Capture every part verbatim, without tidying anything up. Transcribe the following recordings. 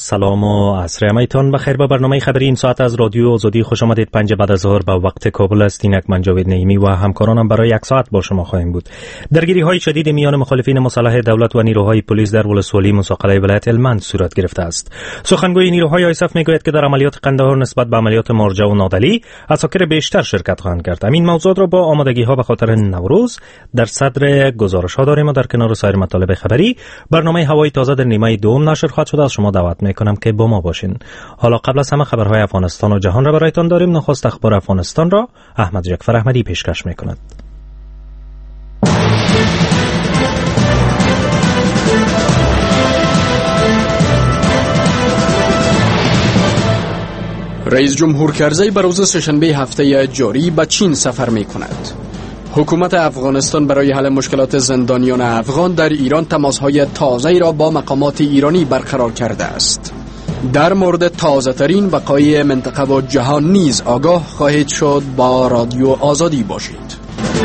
سلام و عصر همایتان بخیر. با برنامه خبری این ساعت از رادیو آزادی خوش آمدید. پنج بعد از ظهر به وقت کابل است. اینک من جاوید نعیمی و همکارانم برای یک ساعت با شما خواهیم بود. درگیری های شدید میان مخالفین مسلح دولت و نیروهای پلیس در ولسوالی موساقله ولایت هلمند صورت گرفته است. سخنگوی نیروهای آیسف میگوید که در عملیات قندهار نسبت به عملیات مرجع و نادلی عساکر بیشتر شرکت خواهند کرد. همین موضوع را با آمادگی ها به خاطر نوروز در صدر گزارش ها داریم و در کنار سایر مطالب خبری برنامه هوای تازه در نیمه دوم نشر خواهد شد. از شما دعوت میکنم که با ما باشین. حالا قبل از همه خبرهای افغانستان و جهان را برایتان داریم. نخست اخبار افغانستان را احمد جعفر احمدی پیشکش میکند. رئیس جمهور کرزی بر روز سه‌شنبه هفته جاری به چین سفر میکند. حکومت افغانستان برای حل مشکلات زندانیان افغان در ایران تماس‌های تازه‌ای را با مقامات ایرانی برقرار کرده است. در مورد تازه‌ترین وقایع منطقه و جهان نیز آگاه خواهید شد. با رادیو آزادی باشید.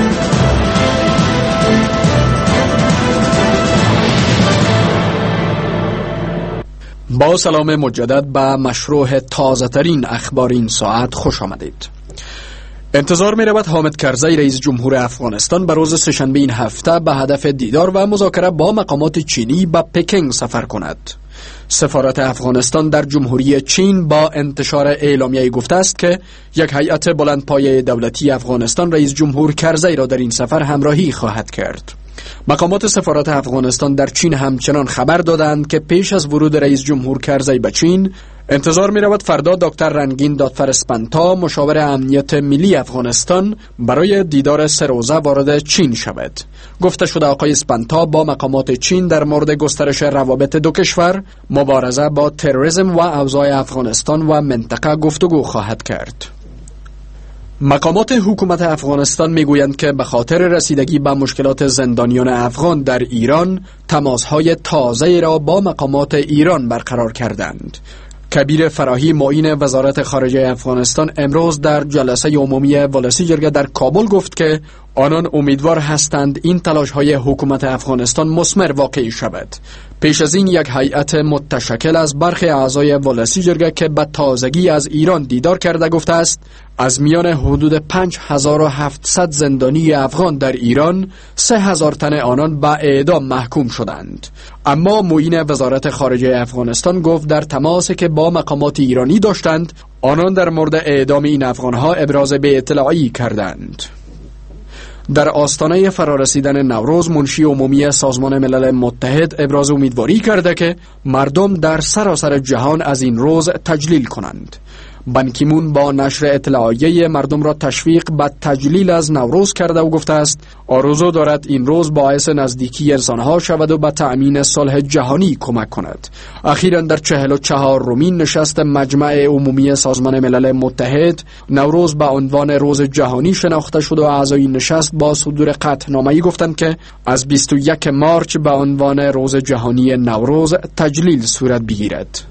با سلام مجدد به مشروع تازه‌ترین اخبار این ساعت خوش آمدید. انتظار می رود حامد کرزی رئیس جمهور افغانستان به روز سه‌شنبه این هفته به هدف دیدار و مذاکره با مقامات چینی به پکینگ سفر کند. سفارت افغانستان در جمهوری چین با انتشار اعلامیه‌ای گفته است که یک هیئت بلندپایه دولتی افغانستان رئیس جمهور کرزی را در این سفر همراهی خواهد کرد. مقامات سفارت افغانستان در چین همچنان خبر دادند که پیش از ورود رئیس جمهور کرزی به چین انتظار می رود فردا دکتر رنگین دادفر اسپنتا مشاور امنیت ملی افغانستان برای دیدار سه روزه وارد چین شود. گفته شده آقای اسپنتا با مقامات چین در مورد گسترش روابط دو کشور، مبارزه با تروریسم و اوضاع افغانستان و منطقه گفتگو خواهد کرد. مقامات حکومت افغانستان میگویند که به خاطر رسیدگی به مشکلات زندانیان افغان در ایران تماس‌های تازه‌ای را با مقامات ایران برقرار کردند. کبیر فراهی معین وزارت خارجه افغانستان امروز در جلسه عمومی ولسی جرگه در کابل گفت که آنان امیدوار هستند این تلاش‌های حکومت افغانستان مثمر واقع شود. پیش از این یک هیئت متشکل از برخی اعضای ولسی جرگه که به تازگی از ایران دیدار کرده گفته است از میان حدود پنج هزار و هفتصد زندانی افغان در ایران سه هزار تن آنان به اعدام محکوم شدند. اما معین وزارت خارجه افغانستان گفت در تماسی که با مقامات ایرانی داشتند آنان در مورد اعدام این افغانها ابراز بی‌اطلاعی کردند. در آستانه فرارسیدن نوروز منشی عمومی سازمان ملل متحد ابراز امیدواری کرده که مردم در سراسر جهان از این روز تجلیل کنند. بان کی مون با نشر اطلاعیه مردم را تشویق به تجلیل از نوروز کرده و گفته است آرزو دارد این روز باعث نزدیکی انسانها شود و به تأمین صلح جهانی کمک کند. اخیراً در چهل و چهارمین نشست مجمع عمومی سازمان ملل متحد نوروز به عنوان روز جهانی شناخته شد و اعضای نشست با صدور قطعنامه‌ای گفتند که از بیست و یکم مارس به عنوان روز جهانی نوروز تجلیل صورت بگیرد.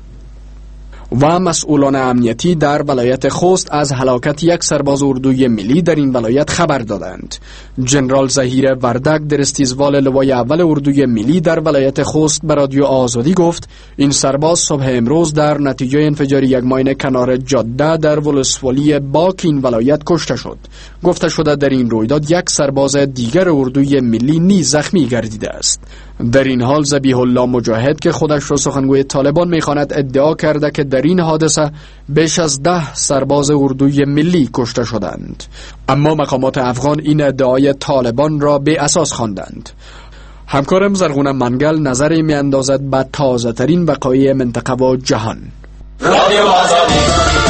و مسئولان امنیتی در ولایت خوست از هلاکت یک سرباز اردوی ملی در این ولایت خبر دادند. جنرال ظهیر وردک در استیزوال لوای اول اردوی ملی در ولایت خوست به رادیو آزادی گفت این سرباز صبح امروز در نتیجه انفجار یک ماین کنار جاده در ولسوالی باک این ولایت کشته شد. گفته شده در این رویداد یک سرباز دیگر اردوی ملی نیز زخمی گردیده است. در این حال ذبیح الله مجاهد که خودش را سخنگوی طالبان می‌خواند ادعا کرده که در این حادثه بیش از ده سرباز اردوی ملی کشته شدند. اما مقامات افغان این ادعای طالبان را بی اساس خواندند. همکارم زرغونه منگل نظری می‌اندازد به تازه‌ترین وقایع منطقه و جهان. رادیو آزادی.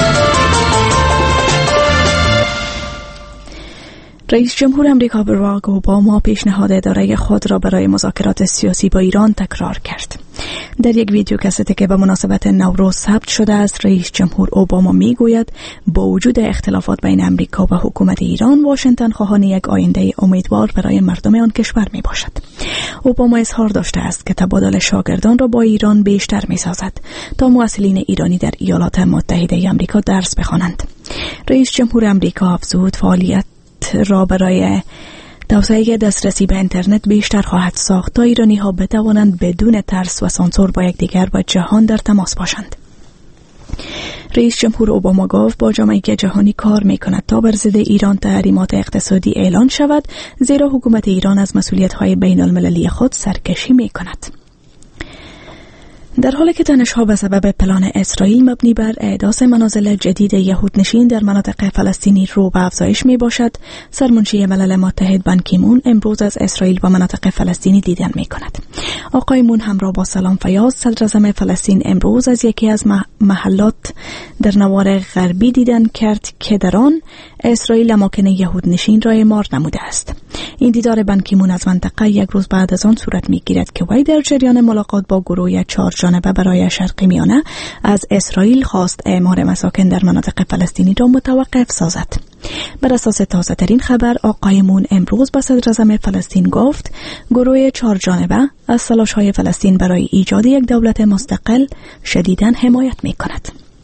رئیس جمهور امریکا باراک اوباما پیشنهاد اداره خود را برای مذاکرات سیاسی با ایران تکرار کرد. در یک ویدیو کستی که به مناسبت نوروز ثبت شده است، رئیس جمهور اوباما میگوید با وجود اختلافات بین امریکا و حکومت ایران، واشنگتن خواهان یک آینده امیدوار برای مردم آن کشور می باشد. اوباما اظهار داشته است که تبادل شاگردان را با ایران بیشتر می سازد تا محصلین ایرانی در ایالات متحده آمریکا درس بخوانند. رئیس جمهور امریکا افزود فعالیت را برای توسعه دسترسی به اینترنت بیشتر خواهد ساخت تا ایرانی ها بتوانند بدون ترس و سانسور با یکدیگر و جهان در تماس باشند. رئیس جمهور اوباما گفت با جامعه جهانی کار می کند تا بر ضد ایران تحریمات اقتصادی اعلان شود، زیرا حکومت ایران از مسئولیت‌های بین المللی خود سرکشی می کند. در حالی که تنش‌ها به سبب پلان اسرائیل مبنی بر احداث منازل جدید یهودنشین در مناطق فلسطینی رو به افزایش می باشد، سرمنشی ملل متحد بان کی مون امروز از اسرائیل و مناطق فلسطینی دیدن می کند. آقای مون همراه با سلام فیاض صدر اعظم فلسطین امروز از یکی از محلات در نوار غربی دیدن کرد که در آن اسرائیل اماکن یهودنشین را اعمار نموده است. این دیدار بان کی مون از منطقه یک روز بعد از آن صورت می گیرد که وی در جریان ملاقات با گروه چهار جانبه برای شرق میانه از اسرائیل خواست اعمار مساکن در مناطق فلسطینی را متوقف سازد. بر اساس تازه ترین خبر، آقای مون امروز به صدر اعظم فلسطین گفت گروه چهار جانبه از تلاش‌های فلسطین برای ایجاد یک دولت مستقل شدیداً حمایت می کند.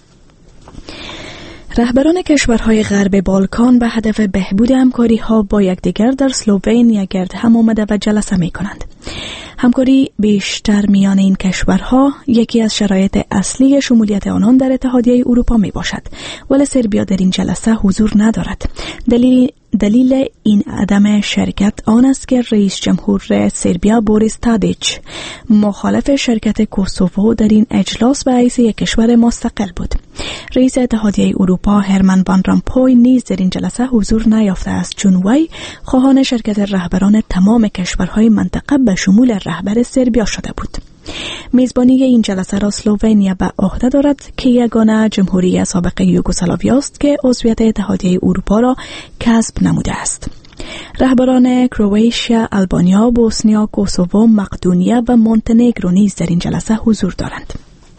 رهبران کشورهای غرب بالکان به هدف بهبود همکاری‌ها با یکدیگر در اسلوونیا گرد هم آمده و جلسه می‌کنند. همکاری بیشتر میان این کشورها یکی از شرایط اصلی شمولیت آنان در اتحادیه اروپا می باشد، ولی سربیا در این جلسه حضور ندارد. دلیل دلیل این عدم شرکت آن است که رئیس جمهور سربیا بوریس تادیچ مخالف شرکت کوسوو در این اجلاس به حیث یک کشور مستقل بود. رئیس اتحادیه اروپا هرمن وان رامپوی نیز در این جلسه حضور نیافته است، چون وی خواهان شرکت رهبران تمام کشورهای منطقه به شمول رهبر سربیا شده بود. میزبانی این جلسه را اسلوونیا به عهده دارد که یگانه جمهوری سابق یوگسلاوی است که عضویت اتحادیه اروپا را کسب نموده است. رهبران کرواتیا، آلبانیا، بوسنیا، کوسوو، مقدونیه و مونتنگرو نیز در این جلسه حضور دارند.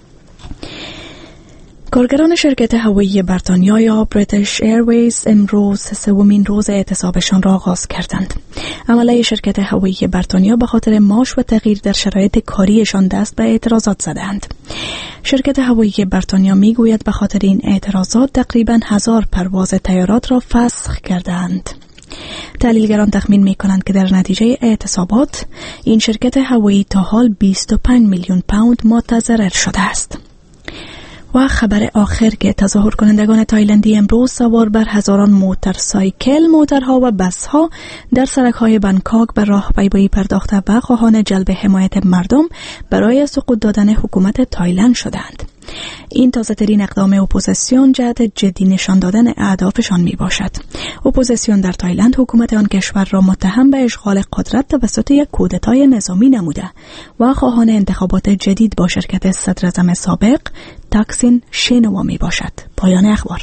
کارگران شرکت هوایی بریتانیا یا بریتیش ایرویز امروز سومین روز اعتصابشان را آغاز کردند. عمله شرکت هوایی بریتانیا به خاطر معاش و تغییر در شرایط کاریشان دست به اعتراضات زدند. شرکت هوایی بریتانیا میگوید به خاطر این اعتراضات تقریباً هزار پرواز طیارات را فسخ کردند. تحلیلگران تخمین می‌کنند که در نتیجه اعتصابات این شرکت هوایی تا حال بیست و پنج میلیون پوند متضرر شده است. و خبر آخر که تظاهر کنندگان تایلندی امروز سوار بر هزاران موتورسایکل، موترها و بسها در سرک‌های بانکاک به راهپیمایی پرداخته و خواهان جلب حمایت مردم برای سقوط دادن حکومت تایلند شدند. این تازه ترین اقدام اپوزیسیون جهت جدی نشان دادن اهدافشان می باشد. اپوزیسیون در تایلند حکومت آن کشور را متهم به اشغال قدرت توسط یک کودتای نظامی نموده و خواهان انتخابات جدید با شرکت صدر اعظم سابق تاکسین شینوا می باشد. پایان اخبار.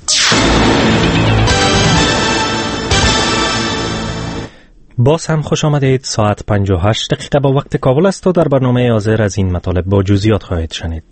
باز هم خوش آمدید. ساعت پنجاه و هشت دقیقه با وقت کابل است و در برنامه حاضر از این مطالب با جزئیات خواهید شنید.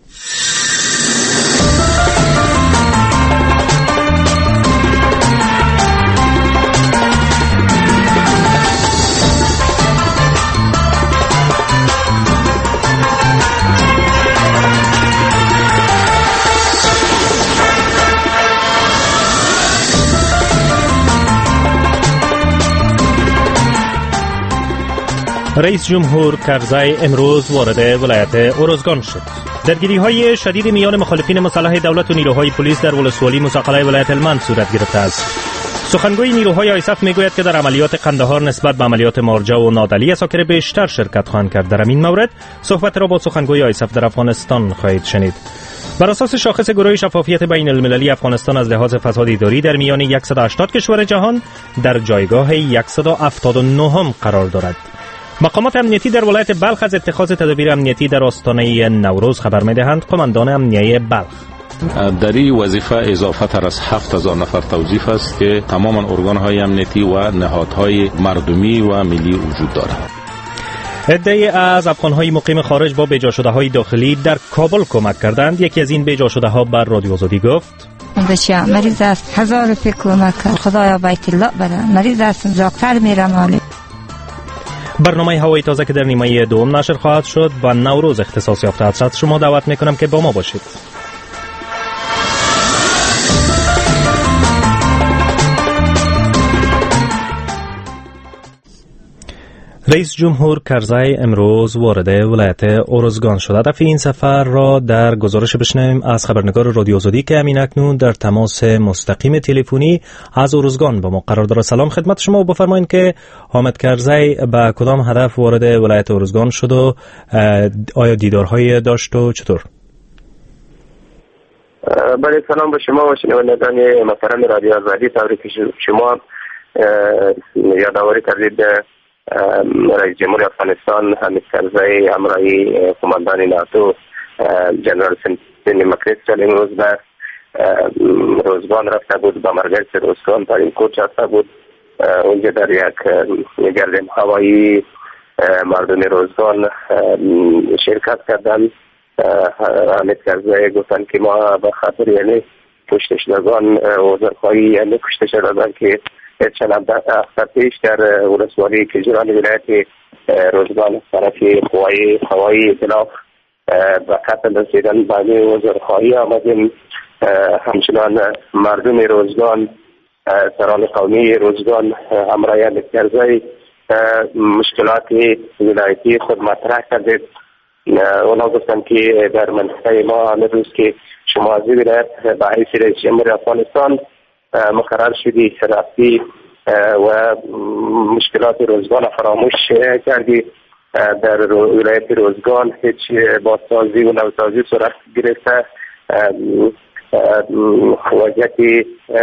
رئیس جمهور کرزی امروز وارد ولایت اروزگان شد. درگیری‌های شدید میان مخالفین مسلح دولت و نیروهای پلیس در ولسوالی مساقله ولایت هلمند صورت گرفته است. سخنگوی نیروهای آیسف میگوید که در عملیات قندهار نسبت به عملیات مارجه و نادلی اساکر بیشتر شرکت خواهند کرد. در این مورد صحبت را با سخنگوی آیسف در افغانستان خواهید شنید. بر اساس شاخص گروه شفافیت بین المللی، افغانستان از لحاظ فساد اداری در میان صد و هشتاد کشور جهان در جایگاه صد و هفتاد و نه قرار دارد. مقامات امنیتی در ولایت بلخ از اتخاذ تدابیر امنیتی در آستانه نوروز خبر می‌دهند. قماندان امنیه بلخ در این وظیفه اضافه تر از هفت هزار نفر توظیف است که تماما ارگان‌های امنیتی و نهادهای مردمی و ملی وجود دارند. عده‌ای از افغان‌های مقیم خارج با بیجا شده‌های داخلی در کابل کمک کردند. یکی از این بیجا شده‌ها بر رادیو آزادی گفت: بچه مریض است، هزار روپیه کمک کرد، خدایا بیت الله بده، مریض است، دکتر میرم حالی. برنامه هوای تازه که در نیمه دوم نشر خواهد شد و نوروز اختصاص یافته است. شما دعوت میکنم که با ما باشید. رئیس جمهور کرزی امروز وارد ولایت ارزگان شد. هدف این سفر را در گزارش بشنویم از خبرنگار رادیو آزادی که همین اکنون در تماس مستقیم تلفنی از ارزگان با ما قرار دارد. سلام خدمت شما و بفرمایید که حامد کرزی به کدام هدف وارد ولایت ارزگان شد و آیا دیدارهای داشت و چطور؟ بله، سلام به شما و شنوندگان محترم رادیو آزادی. تبریک شما یادآوری کردید رئیس جمهور افغانستان حامد کرزی همراهی قماندان ناتو جنرال سنتی مکریستل امروز به روزگان رفته بود، به مرکز روزگان در این کوچ رفته بود. اونجا در یک گردم هوایی مردم روزگان شرکت کردند. حامد کرزی گفتن که ما به خاطر یعنی کشته شدگان وزرخواهی یعنی کشته شدگان که چند هفته پیش در ولسوالی کجران ولایت روزگان طرف قوای هوایی اطلاف به قتل رسیدن بعد وزرخواهی آمدیم. همچنان مردم روزگان، سران قومی روزگان همراه حامد کرزی مشکلات ولایتی خود مطرح کردید. اونا گفتن که در منطقه ما امروز که شما از ولایت به حیث رئیس جمهور افغانستان مقرر شدی، رفتی و مشکلات روزگان فراموش کردی. در ولایت روزگان هیچ بازسازی و نوسازی صورت گرفته. وضعیت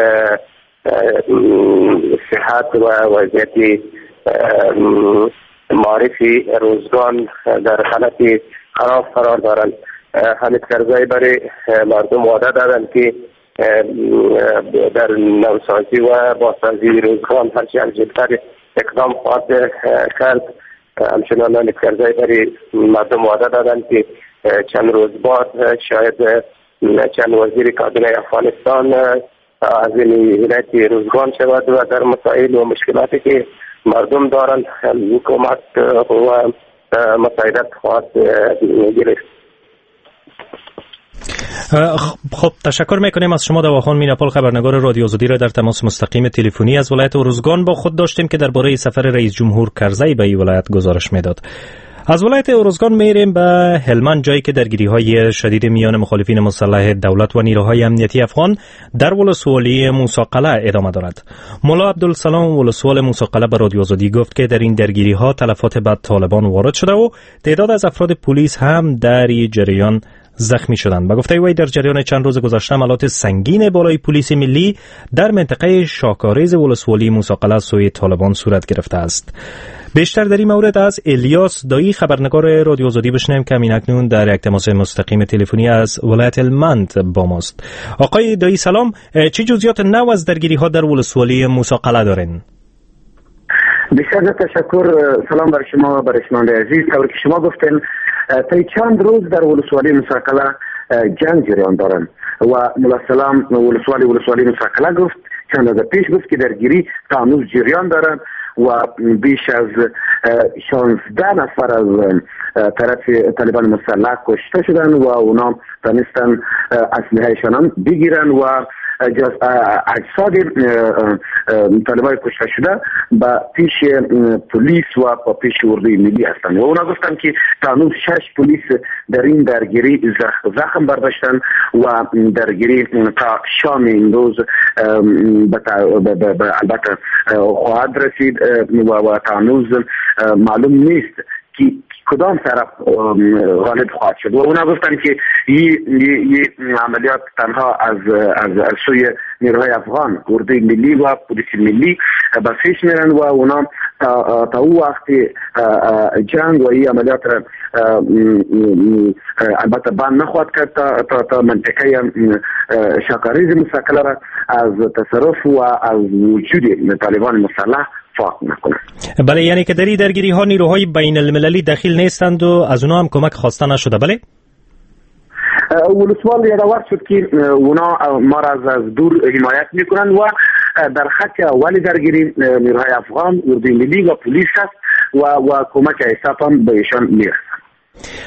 صحت و وضعیت معرفی روزگان در حالت خراب قرار دارند. حامد کرزی برای مردم وعده دادند که در نوسازی و بازسازی روزگان هرچی زودتر اقدام خواهد کرد. همچنان حامد کرزی برای مردم وعده دادند که چند روز بعد شاید چند وزیر کابینه افغانستان از این ولایت روزگان شود و در مسائل و مشکلاتی که مردم دارند حکومت و مساعدت خواهد گرفت. خب تشکر میکنیم از شما. دواخان میناپال خبرنگار رادیو آزادی را در تماس مستقیم تلفنی از ولایت ارزگان با خود داشتیم که درباره سفر رئیس جمهور کرزی به این ولایت گزارش میداد. از ولایت ارزگان میریم به هلمند، جایی که درگیری‌های شدید میان مخالفین مسلح دولت و نیروهای امنیتی افغان در ولسوالی موسی-قلعه ادامه دارد. مولا عبدالسلام ولسوال موسی-قلعه به رادیو آزادی گفت که در این درگیری‌ها تلفات به طالبان وارد شده و تعداد از افراد پلیس هم در این جریان زخمی شدند. با گفته وی در جریان چند روز گذشته عملیات سنگین بالای پلیس ملی در منطقه شاکاریز ولسوالی موسی-قلعه سوی طالبان صورت گرفته است. بیشتر در این مورد از الیاس دایی خبرنگار رادیو آزادی بشنویم که همین اکنون در یک تماس مستقیم تلفنی از ولایت هلمند با ماست. آقای دایی سلام، چه جزئیات نو از درگیری‌ها در ولسوالی موسی-قلعه دارین؟ بسیار تشکر. سلام بر شما، بر شنونده عزیز. طوری که شما گفتین تا چند روز در ولسوالی موسی-قلعه جنگ جریان دارند و مولا سلام ولسوالی ولسوالی موسی-قلعه گفت چند روز پیش گفت که درگیری تا هنوز جریان دارند و بیش از شانزده نفر از طرف طالبان مسلح کشته شدن و اونا تونستن اسلحه‌شان هم بگیرن و اجساد طالبان کشته شده با پیش پلیس و با پیش اردوی ملی هستند و اونا گفتن که تا هنوز شش پلیس در این درگیری زخم برداشتن و درگیری تا شام این روز البته خواهد رسید و تا هنوز معلوم نیست که کدام طرف غالب خواهد شد و اونا گفتن که این عملیات تنها از از از سوی نیروهای افغان، اردوی ملی و پلیس ملی به پیش میرن و اونا تا تا او وقت جنگ و این عملیات البته بند نخواهد کرد تا تا, تا منطقه شاکاریز موسی-قلعه را از تصرف و از وجود طالبان مسلح فاق نکنه. بله، یعنی که در این درگیری ها نیروهای بین المللی داخل نیستند و از اونا هم کمک خواسته نشده. بله ولسوال یادآور شد که اونا ما را از دور حمایت میکنند و در خط اول درگیری نیروهای افغان، اردوی ملی و پلیس است و و کمک حساب هم به ایشان میرسند.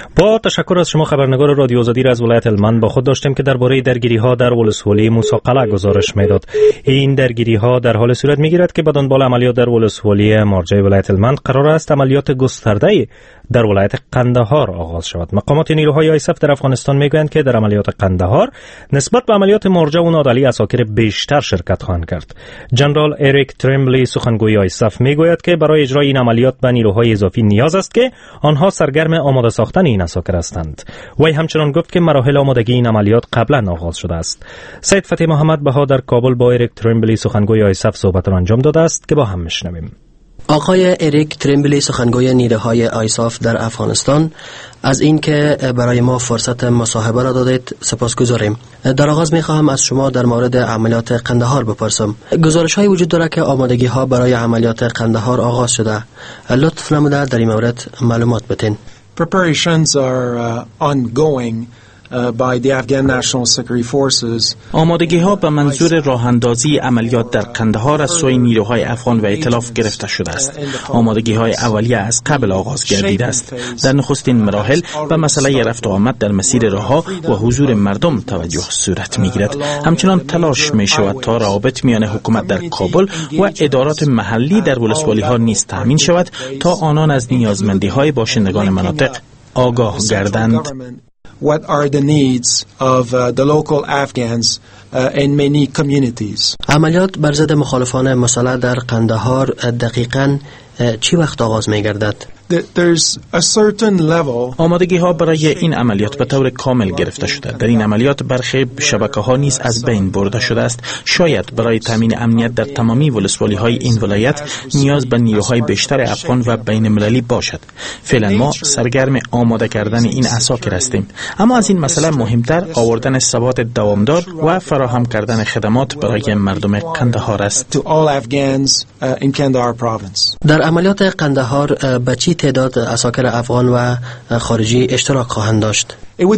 با تشکر از شما خبرنگار رادیو آزادی را از ولایت هلمند با خود داشتیم که درباره درگیری‌ها در ولسوالی موسی قلعه گزارش می‌داد. این درگیری‌ها در حال صورت می‌گیرد که بدان بالا عملیات در ولسوالی مرجع ولایت هلمند قرار است عملیات گسترده در ولایت قندهار آغاز شود. مقامات نیروهای آیساف در افغانستان میگویند که در عملیات قندهار نسبت به عملیات مرجع و نادلی عساکر بیشتر شرکت خواهند کرد. جنرال اریک تریمبلی سخنگوی آیساف میگوید که برای اجرای این عملیات به نیروهای اضافی نیاز است که آنها سرگرم آماده ساختن این عساکر هستند. وی همچنان گفت که مراحل آمادگی این عملیات قبلا آغاز شده است. سید فتح محمد بها در کابل با اریک تریمبلی سخنگوی آیساف صحبت را انجام داده است که با هم میشنویم. آقای اریک تریمبلی سخنگوی نیروهای آیساف در افغانستان، از این که برای ما فرصت مصاحبه را دادید سپاسگزاریم. در آغاز می خواهم از شما در مورد عملیات قندهار بپرسم. گزارش های وجود دارد که آمادگی ها برای عملیات قندهار آغاز شده. لطف نموده در این مورد معلومات بدین. Preparations are uh, ongoing Uh, by the Afghan National Security Forces. آمادگی ها به منظور راه اندازی عملیات در قندهار از سوی نیروهای افغان و ائتلاف گرفته شده است. آمادگی های اولیه از قبل آغاز گردیده است. در نخستین مراحل به مسئله رفت و آمد در مسیر راهها و حضور مردم توجه صورت می گیرد. همچنان تلاش می شود تا روابط میان حکومت در کابل و ادارات محلی در ولسوالی ها نیز تامین شود تا آنان از نیازمندی های باشندگان مناطق آگاه گردند. What are the needs of uh, the local Afghans uh, in many communities? عملیات بر ضد مخالفان مسلح در قندهار دقیقاً چی وقت آغاز می گردد؟ There's a certain level. آمادگی ها برای این عملیات به طور کامل گرفته شده. در این عملیات برخی شبکه ها نیز از بین برده شده است. شاید برای تامین امنیت در تمامی ولسوالی های این ولایت نیاز به نیروهای بیشتر افغان و بین المللی باشد. فعلا ما سرگرم آماده کردن این عساکر هستیم. اما از این مسئله مهمتر آوردن ثبات دوامدار و فراهم کردن خدمات برای مردم قندهار است. در عملیات قندهار به چی تعداد عساکر افغان و خارجی اشتراک خواهند داشت؟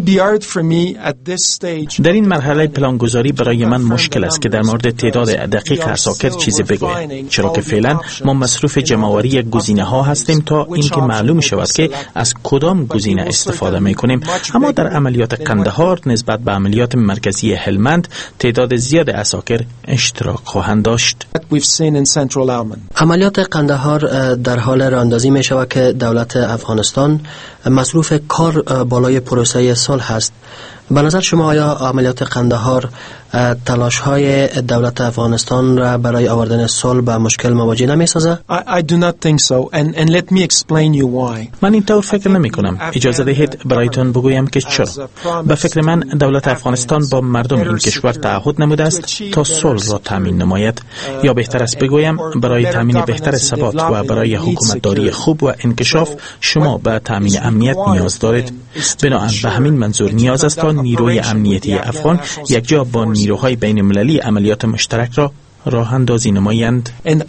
در این مرحله پلانگذاری برای من مشکل است که در مورد تعداد دقیق عساکر چیزی بگویم، چرا که فعلا ما مصروف جمع‌آوری گزینه ها هستیم تا اینکه معلوم شود که از کدام گزینه استفاده میکنیم. اما در عملیات قندهار نسبت به عملیات مرکزی هلمند تعداد زیاد عساکر اشتراک خواهند داشت. عملیات قندهار در حال راهاندازی می شود که دولت افغانستان مصروف کار بالای پروسه صلح است. به نظر شما آیا عملیات قندهار تلاش های دولت افغانستان را برای آوردن صلح به مشکل مواجه نمی سازد؟ I do not think so and and let me explain you why. من اینطور فکر نمی کنم. اجازه دهید برایتون بگویم که چرا. به فکر من دولت افغانستان با مردم این کشور تعهد نموده است تا صلح را تامین نماید، یا بهتر است بگویم برای تامین بهتر ثبات و برای حکومتداری خوب و انکشاف شما به تامین امنیت نیاز دارید. بنابراین به همین منظور نیاز است تا نیروی امنیتی افغان یک جا با نیروهای بین المللی عملیات مشترک را راه اندازی نمایند.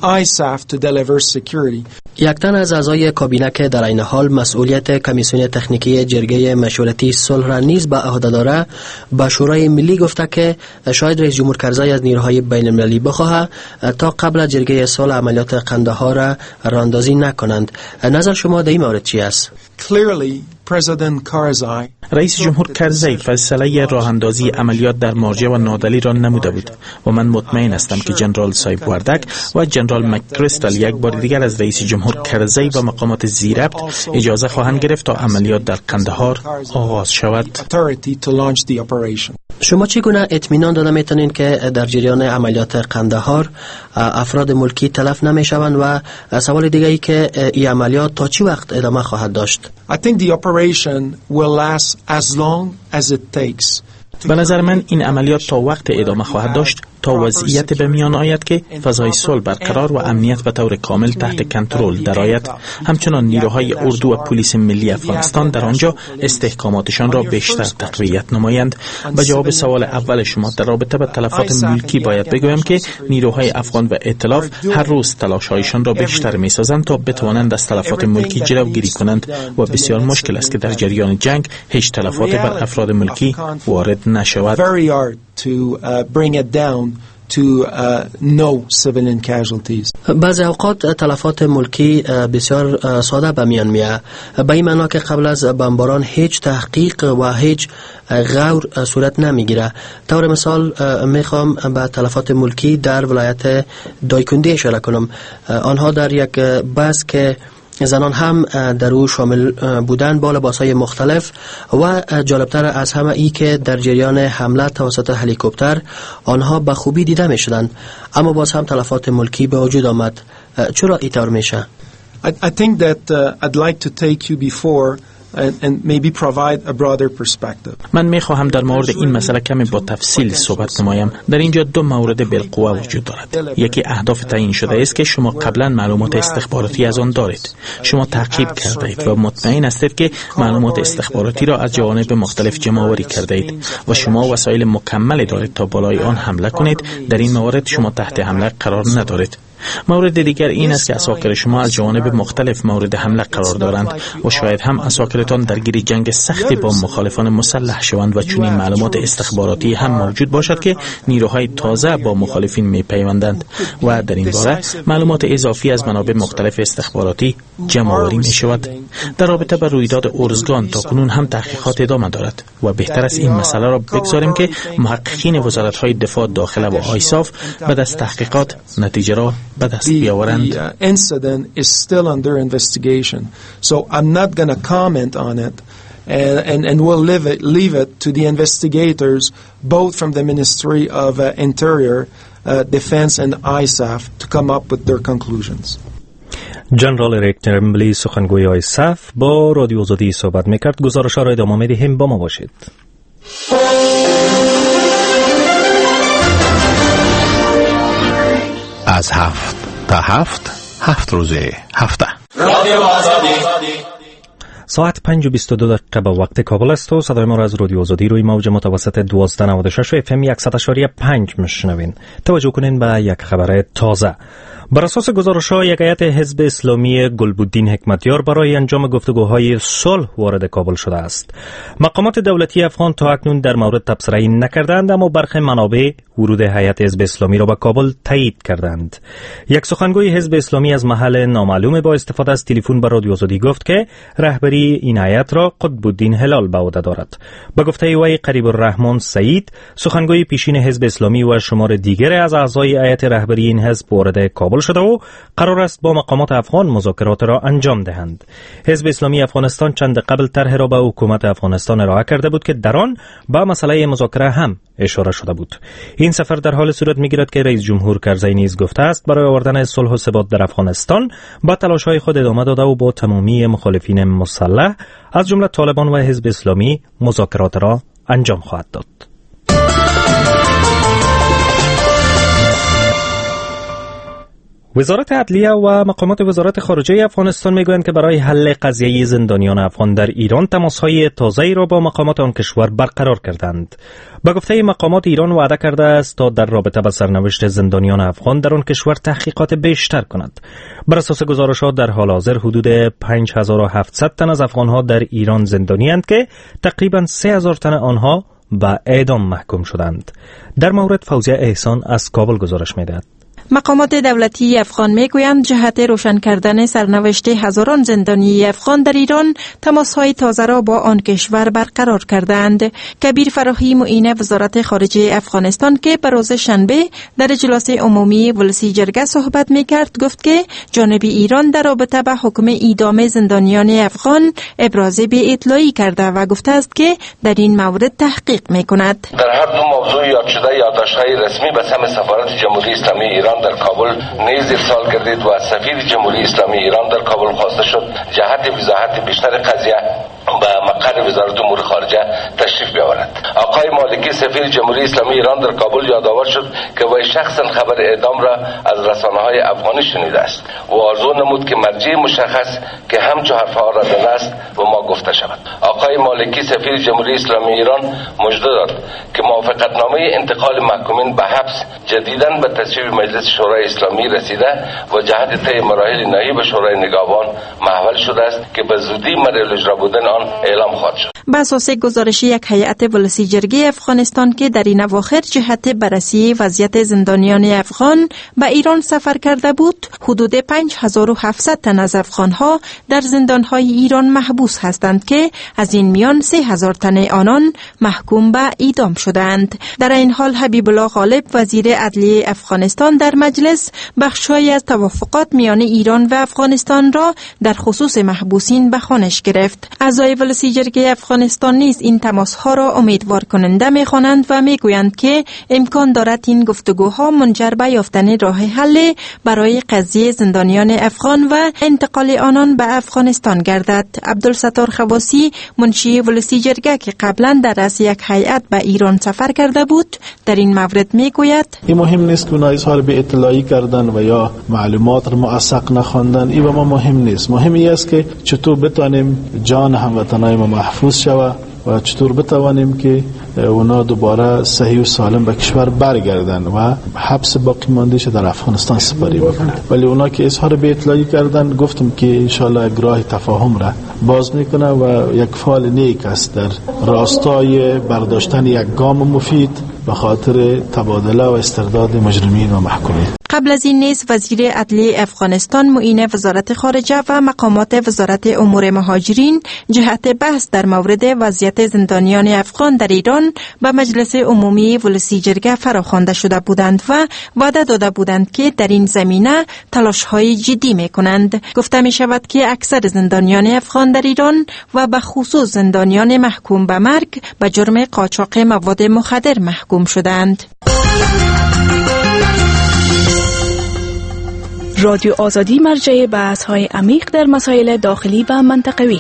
یک تن از اعضای کابینه که در این حال مسئولیت کمیسیون تکنیکی جرگه مشورتی صلح را نیز به عهده دارد، به شورای ملی گفته که شاید رئیس جمهور کرزی از نیروهای بین المللی بخواهد تا قبل از جرگه صلح عملیات قندهار را راه اندازی نکنند. نظر شما در این مورد چی است؟ رئیس جمهور کرزی فیصله راه اندازی عملیات در مرجع و نادلی را نموده بود و من مطمئن هستم که جنرال صاحب وردک و جنرال مکریستال یک بار دیگر از رئیس جمهور کرزی و مقامات زیربط اجازه خواهند گرفت تا عملیات در قندهار آغاز شود. شما چگونه اطمینان داده میتونین که در جریان عملیات قندهار افراد ملکی تلف نمیشوند و سوال دیگه ای که این عملیات تا چی وقت ادامه خواهد داشت؟ I think the operation will last as long as it takes. به نظر من این عملیات تا وقت ادامه خواهد داشت تا وضعیت به میان آید که فضای صلح برقرار و امنیت به طور کامل تحت کنترل درآید. همچنان نیروهای اردو و پلیس ملی افغانستان در آنجا استحکاماتشان را بیشتر تقویت نمایند. به جواب سوال اول شما در رابطه با تلفات ملکی باید بگویم که نیروهای افغان و ائتلاف هر روز تلاش‌هایشان را بیشتر می‌سازند تا بتوانند از تلفات ملکی جلوگیری کنند و بسیار مشکل است که در جریان جنگ هیچ تلفات بر افراد ملکی وارد نشود. to uh, bring it down to uh, no civilian casualties. بعضی اوقات تلفات ملکی بسیار ساده به میان میاد، به این معنا که قبل از بمباران هیچ تحقیق و هیچ غور صورت نمیگیره. طور مثال میخوام به تلفات ملکی در ولایت دایکندی اشاره کنم. آنها در یک بس که زنان هم در او شامل بودن با لباسهای مختلف و جالبتر از همه ای که در جریان حمله توسط هلیکوپتر آنها به خوبی دیده می شدند، اما باز هم تلفات ملکی به وجود آمد. چرا اینطور میشه؟ I, I think that uh, I'd like to take you before and, and maybe provide a broader perspective. من میخواهم در مورد این مسئله کمی با تفصیل صحبت نمایم. در اینجا دو مورد بالقوه وجود دارد. یکی اهداف تعیین شده است که شما قبلا معلومات استخباراتی از آن دارید. شما تعقیب کرده اید و مطمئن هستید که معلومات استخباراتی را از جوانب مختلف جمع آوری کرده اید و شما وسایل مکملی دارید تا بالای آن حمله کنید. در این مورد شما تحت حمله قرار ندارید. مورد دیگر این است که اساکر شما از جوانب مختلف مورد حمله قرار دارند و شاید هم اساکرتان درگیر جنگ سختی با مخالفان مسلح شوند و چنین معلومات استخباراتی هم موجود باشد که نیروهای تازه با مخالفین میپیوندند و در این باره معلومات اضافی از منابع مختلف استخباراتی جمع آوری می شود. در رابطه با رویداد ارزگان تاکنون هم تحقیقات ادامه دارد و بهتر است این مسئله را بگذاریم که محققین وزارت‌های دفاع داخله و آیساف بعد از تحقیقات نتیجه را به دست بیاورند. The uh, incident is still under investigation, so I'm not going to comment on it, and, and, and we'll leave it, leave it to the investigators, both from the Ministry of uh, Interior, uh, Defense and I S A F, to come up with their conclusions. جنرال اریک ترمبلی سخنگوی آی اس اف با رادیو آزادی صحبت میکرد. گزارش ها را ادامه میدهیم، با ما باشید. از هفت تا هفت هفت روزه هفته رادیو آزادی. ساعت پنج و بیست و دو دقیقه به وقت کابل است و صدای ما را از رادیو آزادی روی موج متوسط دوازده نود و شش و اف ام صد و پنج میشنوین. توجه کنین به یک خبر تازه. بر اساس گزارش‌ها یک هیئت حزب اسلامی گلبودین حکمتیار برای انجام گفتگوهای صلح وارد کابل شده است. مقامات دولتی افغان تا اکنون در مورد تبصره‌ای نکردند، اما برخی منابع ورود هیئت حزب اسلامی را به کابل تایید کردند. یک سخنگوی حزب اسلامی از محل نامعلوم با استفاده از تلفن به رادیو آزادی گفت که رهبری این هیئت را قطب‌الدین هلال به عهده دارد. به گفته وی قریب الرحمن سعید، سخنگوی پیشین حزب اسلامی و شمار دیگر از اعضای هیئت رهبری این حزب وارد کابل شده و قرار است با مقامات افغان مذاکرات را انجام دهند. حزب اسلامی افغانستان چند قبل طرح را به حکومت افغانستان ارائه کرده بود که در آن به مسئله مذاکره هم اشاره شده بود. این سفر در حال صورت میگیرد که رئیس جمهور کرزی نیز گفته است برای آوردن صلح و ثبات در افغانستان با تلاش‌های خود ادامه داده و با تمامی مخالفین مسلح از جمله طالبان و حزب اسلامی مذاکرات را انجام خواهد داد. وزارت عدلیه و مقامات وزارت خارجه افغانستان میگویند که برای حل قضیه زندانیان افغان در ایران تماس‌های تازه‌ای را با مقامات آن کشور برقرار کردند. به گفته مقامات، ایران وعده کرده است تا در رابطه با سرنوشت زندانیان افغان در آن کشور تحقیقات بیشتر کند. بر اساس گزارشات در حال حاضر حدود پنج هزار و هفتصد تن از افغان‌ها در ایران زندانی اند که تقریباً سه هزار تن آنها به اعدام محکوم شدند. در مورد فوزیه احسان از کابل گزارش می‌دهد. مقامات دولتی افغان میگویند جهت روشن کردن سرنوشت هزاران زندانی افغان در ایران تماس‌های تازه را با آن کشور برقرار کردند. کبیر فراهی معین وزارت خارجه افغانستان که به روز شنبه در اجلاس عمومی ولسی جرگه صحبت میکرد گفت که جانب ایران در رابطه با حکم اعدام زندانیان افغان ابراز بی‌اطلاعی کرده و گفته است که در این مورد تحقیق میکند. در هر دو موضوع یاد شده یادداشت‌های رسمی به سمت سفارت جمهوری اسلامی ایران در کابل نیز ارسال گردید و سفیر جمهوری اسلامی ایران در کابل خواسته شد جهت وضاحت بیشتر قضیه به مقر وزارت امور خارجه تشریف بیاورد. آقای مالکی سفیر جمهوری اسلامی ایران در کابل یادآور شد که وی شخصا خبر اعدام را از رسانه‌های افغانی شنیده است و آرزو نمود که مرجع مشخص که همچو حرفها را داده است و ما گفته شود. آقای مالکی سفیر جمهوری اسلامی ایران مژده داد که موافقتنامه انتقال محکومین به حبس جدیداً به تصویب مجلس شورای اسلامی رسیده و جهت طی مراحل نهایی به شورای نگهبان محول شده است که به زودی مراحل اجرا بودن آن اعلام خواهد شد. بر اساس گزارش یک هیئت ولسی جرگه افغانستان که در این اواخر جهت بررسی وضعیت زندانیان افغان به ایران سفر کرده بود، حدود پنج هزار و هفتصد تن از افغانها در زندانهای ایران محبوس هستند که از این میان سه هزار تن آنان محکوم به اعدام شدند. در این حال حبیب الله غالب وزیر عدلیه افغانستان در مجلس بخشی از توافقات میان ایران و افغانستان را در خصوص محبوسین به خوانش گرفت. اعضای ولسی جرگه افغانستان نیز این تماسها را امیدوار کننده می‌خوانند و میگویند که امکان دارد این گفتگوها منجر به یافتن راه حل برای قضیه زندانیان افغان و انتقال آنان به افغانستان گردد. عبدالستار خواسی منشی ولسی جرگه که قبلا در رأس یک هیئت به ایران سفر کرده بود در این مورد میگوید: این مهم نیست که اونها اظهار به اطلاعی کردن و یا معلومات را موثق نخواندن، این به ما مهم نیست. مهم این است که چطور بتانیم جان هموطنای ما محفوظ شود و چطور بتوانیم که اونا دوباره صحیح و سالم به کشور برگردن و حبس باقی ماندهش در افغانستان سپاری بکنن. ولی اونا که اظهار به اطلاعی کردن، گفتم که انشالله یک راه تفاهم را باز میکنه و یک فعال نیک است در راستای برداشتن یک گام مفید به خاطر تبادله و استرداد مجرمین و محکومین. قبل از این نیز وزیر عدلیه افغانستان معین وزارت خارجه و مقامات وزارت امور مهاجرین جهت بحث در مورد وضعیت زندانیان افغان در ایران به مجلس عمومی ولسی جرگه فراخوانده شده بودند و وعده داده بودند که در این زمینه تلاش‌های جدی می‌کنند. گفته می‌شود که اکثر زندانیان افغان در ایران و به خصوص زندانیان محکوم به مرگ به جرم قاچاق مواد مخدر محکوم شدند. رادیو آزادی مرجع بحث‌های عمیق در مسائل داخلی و منطقوی.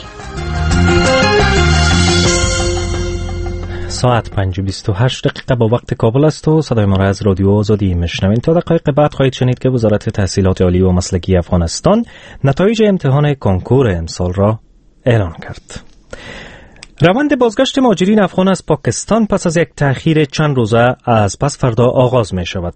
ساعت پنج و بیست و هشت دقیقه با وقت کابل است و صدای ما را از رادیو آزادی میشنوید. تا دقایق بعد خواهید شنید که وزارت تحصیلات عالی و مسلکی افغانستان نتایج امتحان کنکور امسال را اعلان کرد. روند بازگشت مهاجرین افغان از پاکستان پس از یک تأخیر چند روزه از پس فردا آغاز می شود.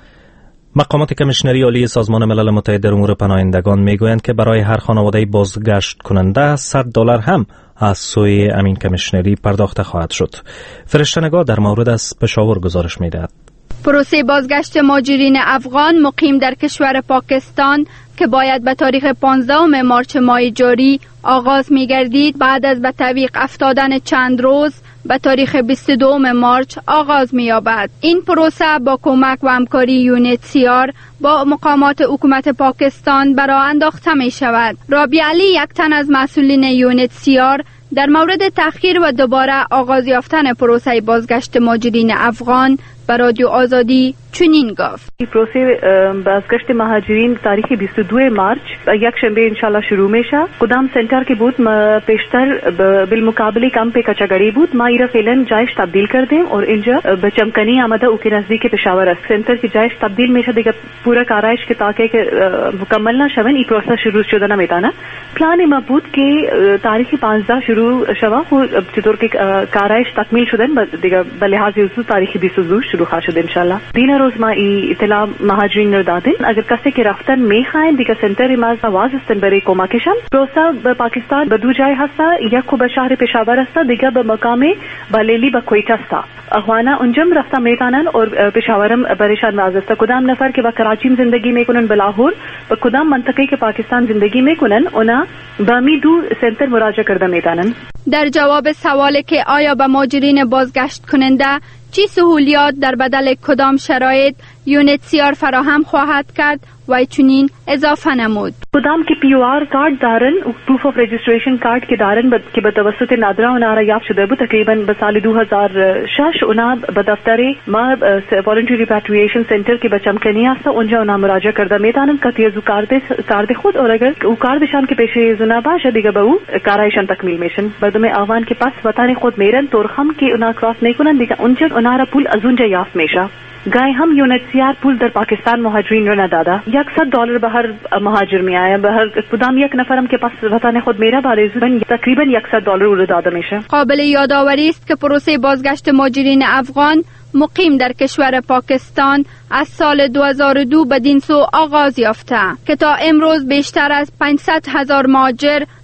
مقامات کمیشنری عالی سازمان ملل متحد در امور پناهندگان میگویند که برای هر خانواده بازگشت کننده صد دلار هم از سوی امین کمیشنری پرداخته خواهد شد. فرشته‌نگار در مورد از پشاور گزارش میدهد. پروسه بازگشت مهاجرین افغان مقیم در کشور پاکستان که باید به تاریخ پانزدهم مارچ ماه جاری آغاز می‌گردید، بعد از به تعویق افتادن چند روز به تاریخ بیست و دوم مارچ آغاز می‌یابد. این پروسه با کمک و همکاری یونیتسیار با مقامات حکومت پاکستان برای انداخته می‌شود. رابی علی، یک تن از مسئولین یونیتسیار، در مورد تأخیر و دوباره آغاز یافتن پروسه بازگشت مهاجرین افغان به رادیو آزادی چنین گفت: این پروسه بازگشت مهاجرین تاریخ بیست و دوم مارچ یک شنبه انشالله شروع میشه. کدام سنتر که بود پیشتر بالمقابله کم पे कचगड़ी بود، ما ایرا فعلا جایش تبدیل کردیم और اینجا به چمکنی آمده او که نزدیک پشاور است. سنتر की جایش تبدیل میشه دیگه پورا کارایش که تاکه که مکمل نشون این پروسه شروع شده نمیتونه. پلان ما بود که تاریخ پانزده شروع شود و چطور که کارایش تکمیل شدن دیگه به لحاظ اصول تاریخ بیست و دو شروع خواهد شد انشالله. دین روز ما ای اطلاع مهاجرین رو دادیم. اگر کسی که رفتن میخواین دیگه سنتر ما آواز استن برای کمکشان. پروسه به پاکستان به دو جای هست، یک کو به شهر پشاور است، دیگه به مقام بلیلی به کویت است. اخوانا اونجا رفتن میتونن اور پشاورم برایشان واز است. کدام نفر که با کراچی زندگی میکنن به لاهور و کدام منطقه که پاکستان زندگی میکنن اونا به می دو سنتر مراجعه کرده میتونن. در جواب سوالی که آیا به مهاجرین بازگشت کننده چی سهولیات در بدل کدام شرایط یونیتسیار فراهم خواهد کرد و چنین اضافه نمود: کدام که پی او آر کارت دارن و پروف آف رجیستریشن کارت که دارن که به توسط نادرا اونا را یافت شده بود تقریبا به سال دو هزار و شش اونا به دفتر ما والنتری ریپاتریشن سنتر که به چمکنی است اونجا اونا مراجعه کرده میتونن که از کارت کارت خود اور اگر او کارتشان که پیش زنا باشه دیگه به او کارایشان تکمیل میشن. بعد می آوان که پس وطن خود میرن تورخم که اونا کراس نکنن دیگه اونجا اونا را پول از اونجا یافت میشه. گای هم یونیتسیار پول در پاکستان مهاجرین رو نداده. صد دلار به هر مهاجر می آید. به هر کدام یک نفرم که پس وطن خود میره برای تقریبا صد دلار رو داده میشه. قابل یادآوری است که پروسه بازگشت مهاجرین افغان مقیم در کشور پاکستان از سال دو هزار و دو بدین سو آغاز یافته که تا امروز بیشتر از پانصد هزار مهاجر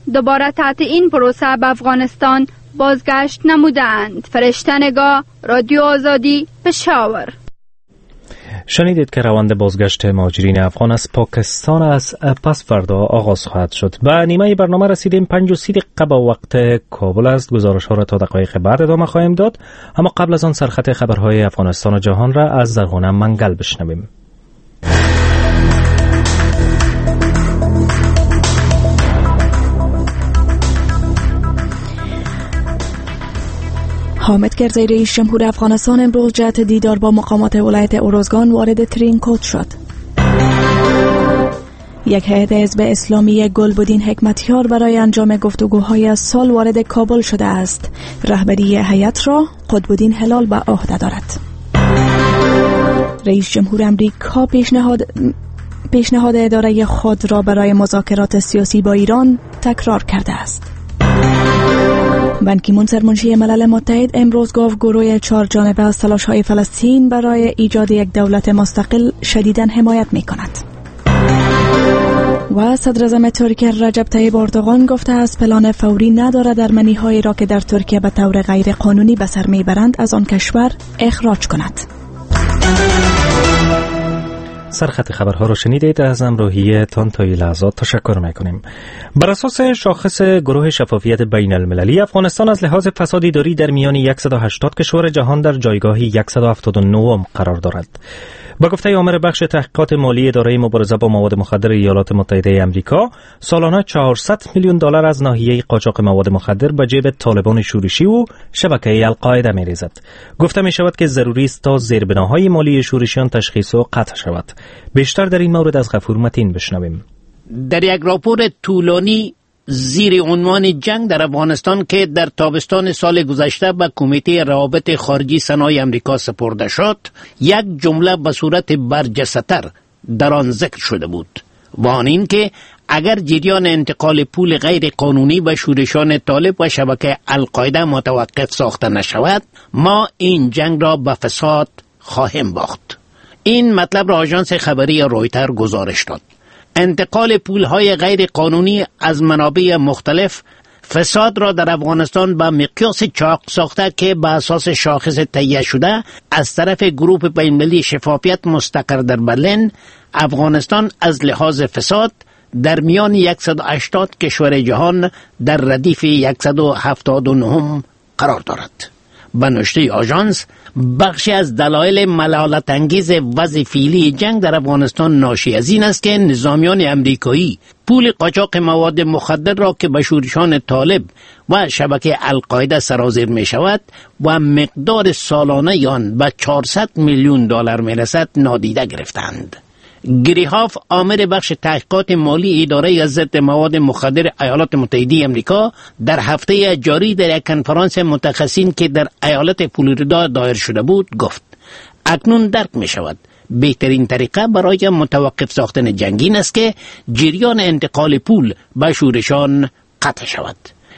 دوباره تحت این پروسه به افغانستان بازگشت نمودند. فرشته نگاه، رادیو آزادی، پشاور. شنیدید که روند بازگشت مهاجرین افغان از پاکستان از پس فردا آغاز خواهد شد. به نیمه برنامه رسیدیم. پنج و سی دقیقه با وقت کابل است. گزارش ها را تا دقایق بعد ادامه خواهیم داد، اما قبل از آن سرخط خبرهای افغانستان و جهان را از زرغونه منگل بشنویم. حامد کرزی رئیس جمهور افغانستان امروز جهت دیدار با مقامات ولایت اروزگان وارد ترینکوت شد. یک هیئت حزب اسلامی گلبدین حکمتیار برای انجام گفتگوهای از سال وارد کابل شده است. رهبری هیئت را قطب‌الدین هلال به عهده دارد. رئیس جمهور امریکا پیشنهاد پیشنهاد اداره خود را برای مذاکرات سیاسی با ایران تکرار کرده است. بان کی مون سرمنشی ملل متحد امروز گفت گروه چهار جانبه از تلاش‌های فلسطین برای ایجاد یک دولت مستقل شدیداً حمایت می‌کند. و صدر اعظم ترکیه رجب طیب اردوغان گفته است پلان فوری ندارد ارمنی‌هایی را که در ترکیه به طور غیر قانونی به سر میبرند از آن کشور اخراج کند. سرخط خبرها رو شنیدید. از همراهیتان تا این لحظات تشکر میکنیم. بر اساس شاخص گروه شفافیت بین المللی، افغانستان از لحاظ فساد اداری در میان صد و هشتاد کشور جهان در جایگاه صد و هفتاد و نه قرار دارد. با گفته آمر بخش تحقیقات مالی اداره مبارزه با مواد مخدر ایالات متحده آمریکا، سالانه چهارصد میلیون دلار از ناحیه قاچاق مواد مخدر به جیب طالبان شورشی و شبکه القاعده می‌ریزد. گفته می شود که ضروری است تا زیربناهای مالی شورشیان تشخیص و قطع شود. بیشتر در این مورد از غفور متین بشنویم. در یک راپور طولانی زیر عنوان جنگ در افغانستان که در تابستان سال گذشته به کمیته روابط خارجی سنای امریکا سپرده شد، یک جمله به صورت برجسته‌تر در آن ذکر شده بود و آن این که اگر جریان انتقال پول غیر قانونی به شورشان طالب و شبکه القاعده متوقف ساخته نشود، ما این جنگ را به فساد خواهیم باخت. این مطلب را آژانس خبری رویتر گزارش داد. انتقال پولهای غیر قانونی از منابع مختلف فساد را در افغانستان به مقیاس چاق ساخته که به اساس شاخص تهیه شده از طرف گروه بین‌المللی شفافیت مستقر در برلین، افغانستان از لحاظ فساد در میان صد و هشتاد کشور جهان در ردیف صد و هفتاد و نه قرار دارد. به نشته آژانس، بخشی از دلایل ملالت انگیز وضع فعلی جنگ در افغانستان ناشی از این است که نظامیان امریکایی پول قاچاق مواد مخدر را که به شورشان طالب و شبکه القاعده سرازیر می شود و مقدار سالانه آن به چهارصد میلیون دلار می رسد نادیده گرفتند. گریهاف، آمر بخش تحقیقات مالی اداره ضد مواد مخدر ایالات متحده آمریکا، در هفته جاری در یک کنفرانس متخصصین که در ایالت فلوریدا دایر شده بود گفت اکنون درک می شود بهترین طریقه برای متوقف ساختن جنگین است که جریان انتقال پول به شورشان قطع شود.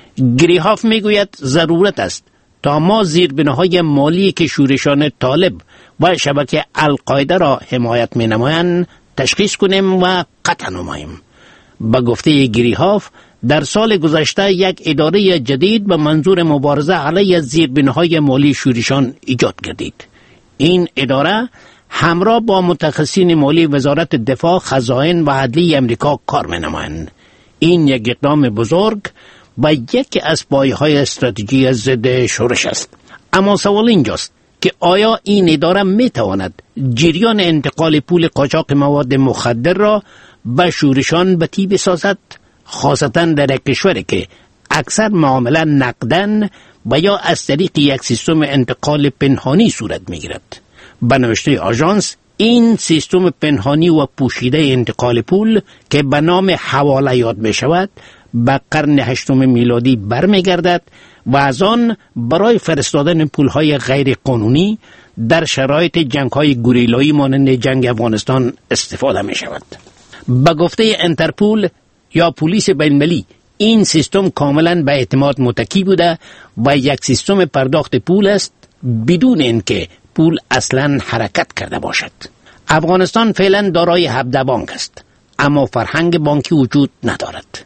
گریهاف می گوید ضرورت است تا ما زیربناهای مالی که شورشان طالب و شبکه القاعده را حمایت می نمایند تشخیص کنیم و قطع نماییم. به گفته گریهاف، در سال گذشته یک اداره جدید به منظور مبارزه علیه زیربناهای مالی شورشان ایجاد گردید. این اداره همراه با متخصصین مالی وزارت دفاع، خزائن و عدلیه امریکا کار می نمایند. این یک اقدام بزرگ و یکی از پایه‌های استراتژی ضد شورش است. اما سوال اینجاست که آیا این اداره می تواند جریان انتقال پول قاچاق مواد مخدر را به شورشان بتی بسازد، خاصتا در یک کشوری که اکثر معامله نقدن و یا از طریق یک سیستم انتقال پنهانی صورت می گیرد. به نوشته آژانس، این سیستم پنهانی و پوشیده انتقال پول که به نام حواله یاد می شود به قرن هشتم میلادی برمی گردد و از آن برای فرستادن پولهای غیر قانونی در شرایط جنگ‌های گوریلایی مانند جنگ افغانستان استفاده می شود. به گفته انترپول یا پلیس بین‌المللی، این سیستم کاملا به اعتماد متکی بوده و یک سیستم پرداخت پول است بدون اینکه پول اصلا حرکت کرده باشد. افغانستان فعلا دارای هفده بانک است، اما فرهنگ بانکی وجود ندارد.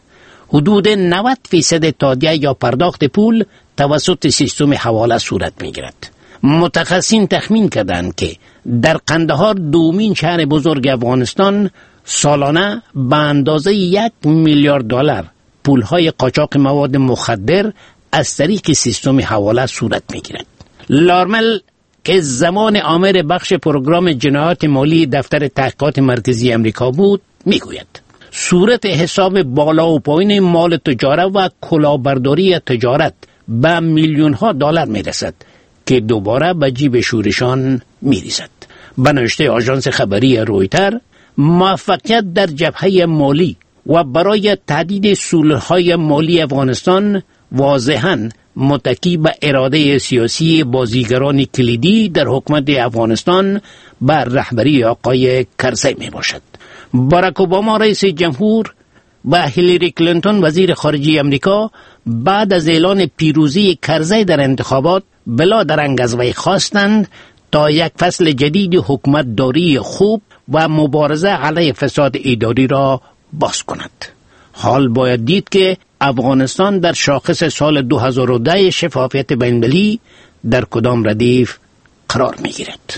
حدود نود فیصد تادیه یا پرداخت پول توسط سیستم حواله صورت میگیرد. متخصصین تخمین کردند که در قندهار دومین شهر بزرگ افغانستان سالانه به اندازه یک میلیارد دلار پولهای قاچاق مواد مخدر از طریق سیستم حواله صورت میگیرد. لارمل که زمان آمر بخش پروگرام جنایات مالی دفتر تحقیقات مرکزی امریکا بود میگوید صورت حساب بالا و پایین مال تجارت و کلاهبرداری تجارت به میلیون ها دلار میرسد که دوباره به جیب شورشان میریزد. به نوشته آژانس خبری رویتر، موفقیت در جبهه مالی و برای تهدید صلح‌های مالی افغانستان واضحاً متکی به اراده سیاسی بازیگران کلیدی در حکومت افغانستان بر رهبری آقای کرزی می باشد. باراک اوباما رئیس جمهور و هیلاری کلینتون وزیر خارجه امریکا بعد از اعلان پیروزی کرزی در انتخابات بلا درنگ از وی خواستند تا یک فصل جدید حکومتداری خوب و مبارزه علیه فساد اداری را باز کند. حال باید دید که افغانستان در شاخص سال دو هزار و ده شفافیت بین‌المللی در کدام ردیف قرار می‌گیرد.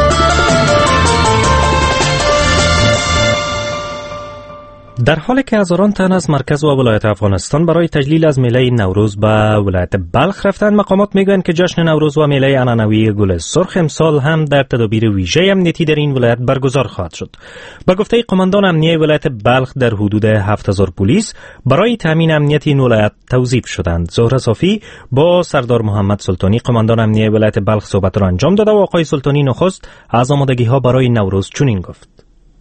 در حالی که هزاران تن از مرکز و ولایت افغانستان برای تجلیل از میله نوروز به ولایت بلخ رفتند، مقامات میگویند که جشن نوروز و میله عنعنوی گل سرخ امسال هم در تدابیر ویژه امنیتی در این ولایت برگزار خواهد شد. با گفته قماندان امنیه ولایت بلخ در حدود هفت هزار پلیس برای تامین امنیت این ولایت توظیف شدند. زهره صافی با سردار محمد سلطانی قماندان امنیه ولایت بلخ صحبت را انجام داد و آقای سلطانی نخست از آمادگی‌ها برای نوروز چنین گفت: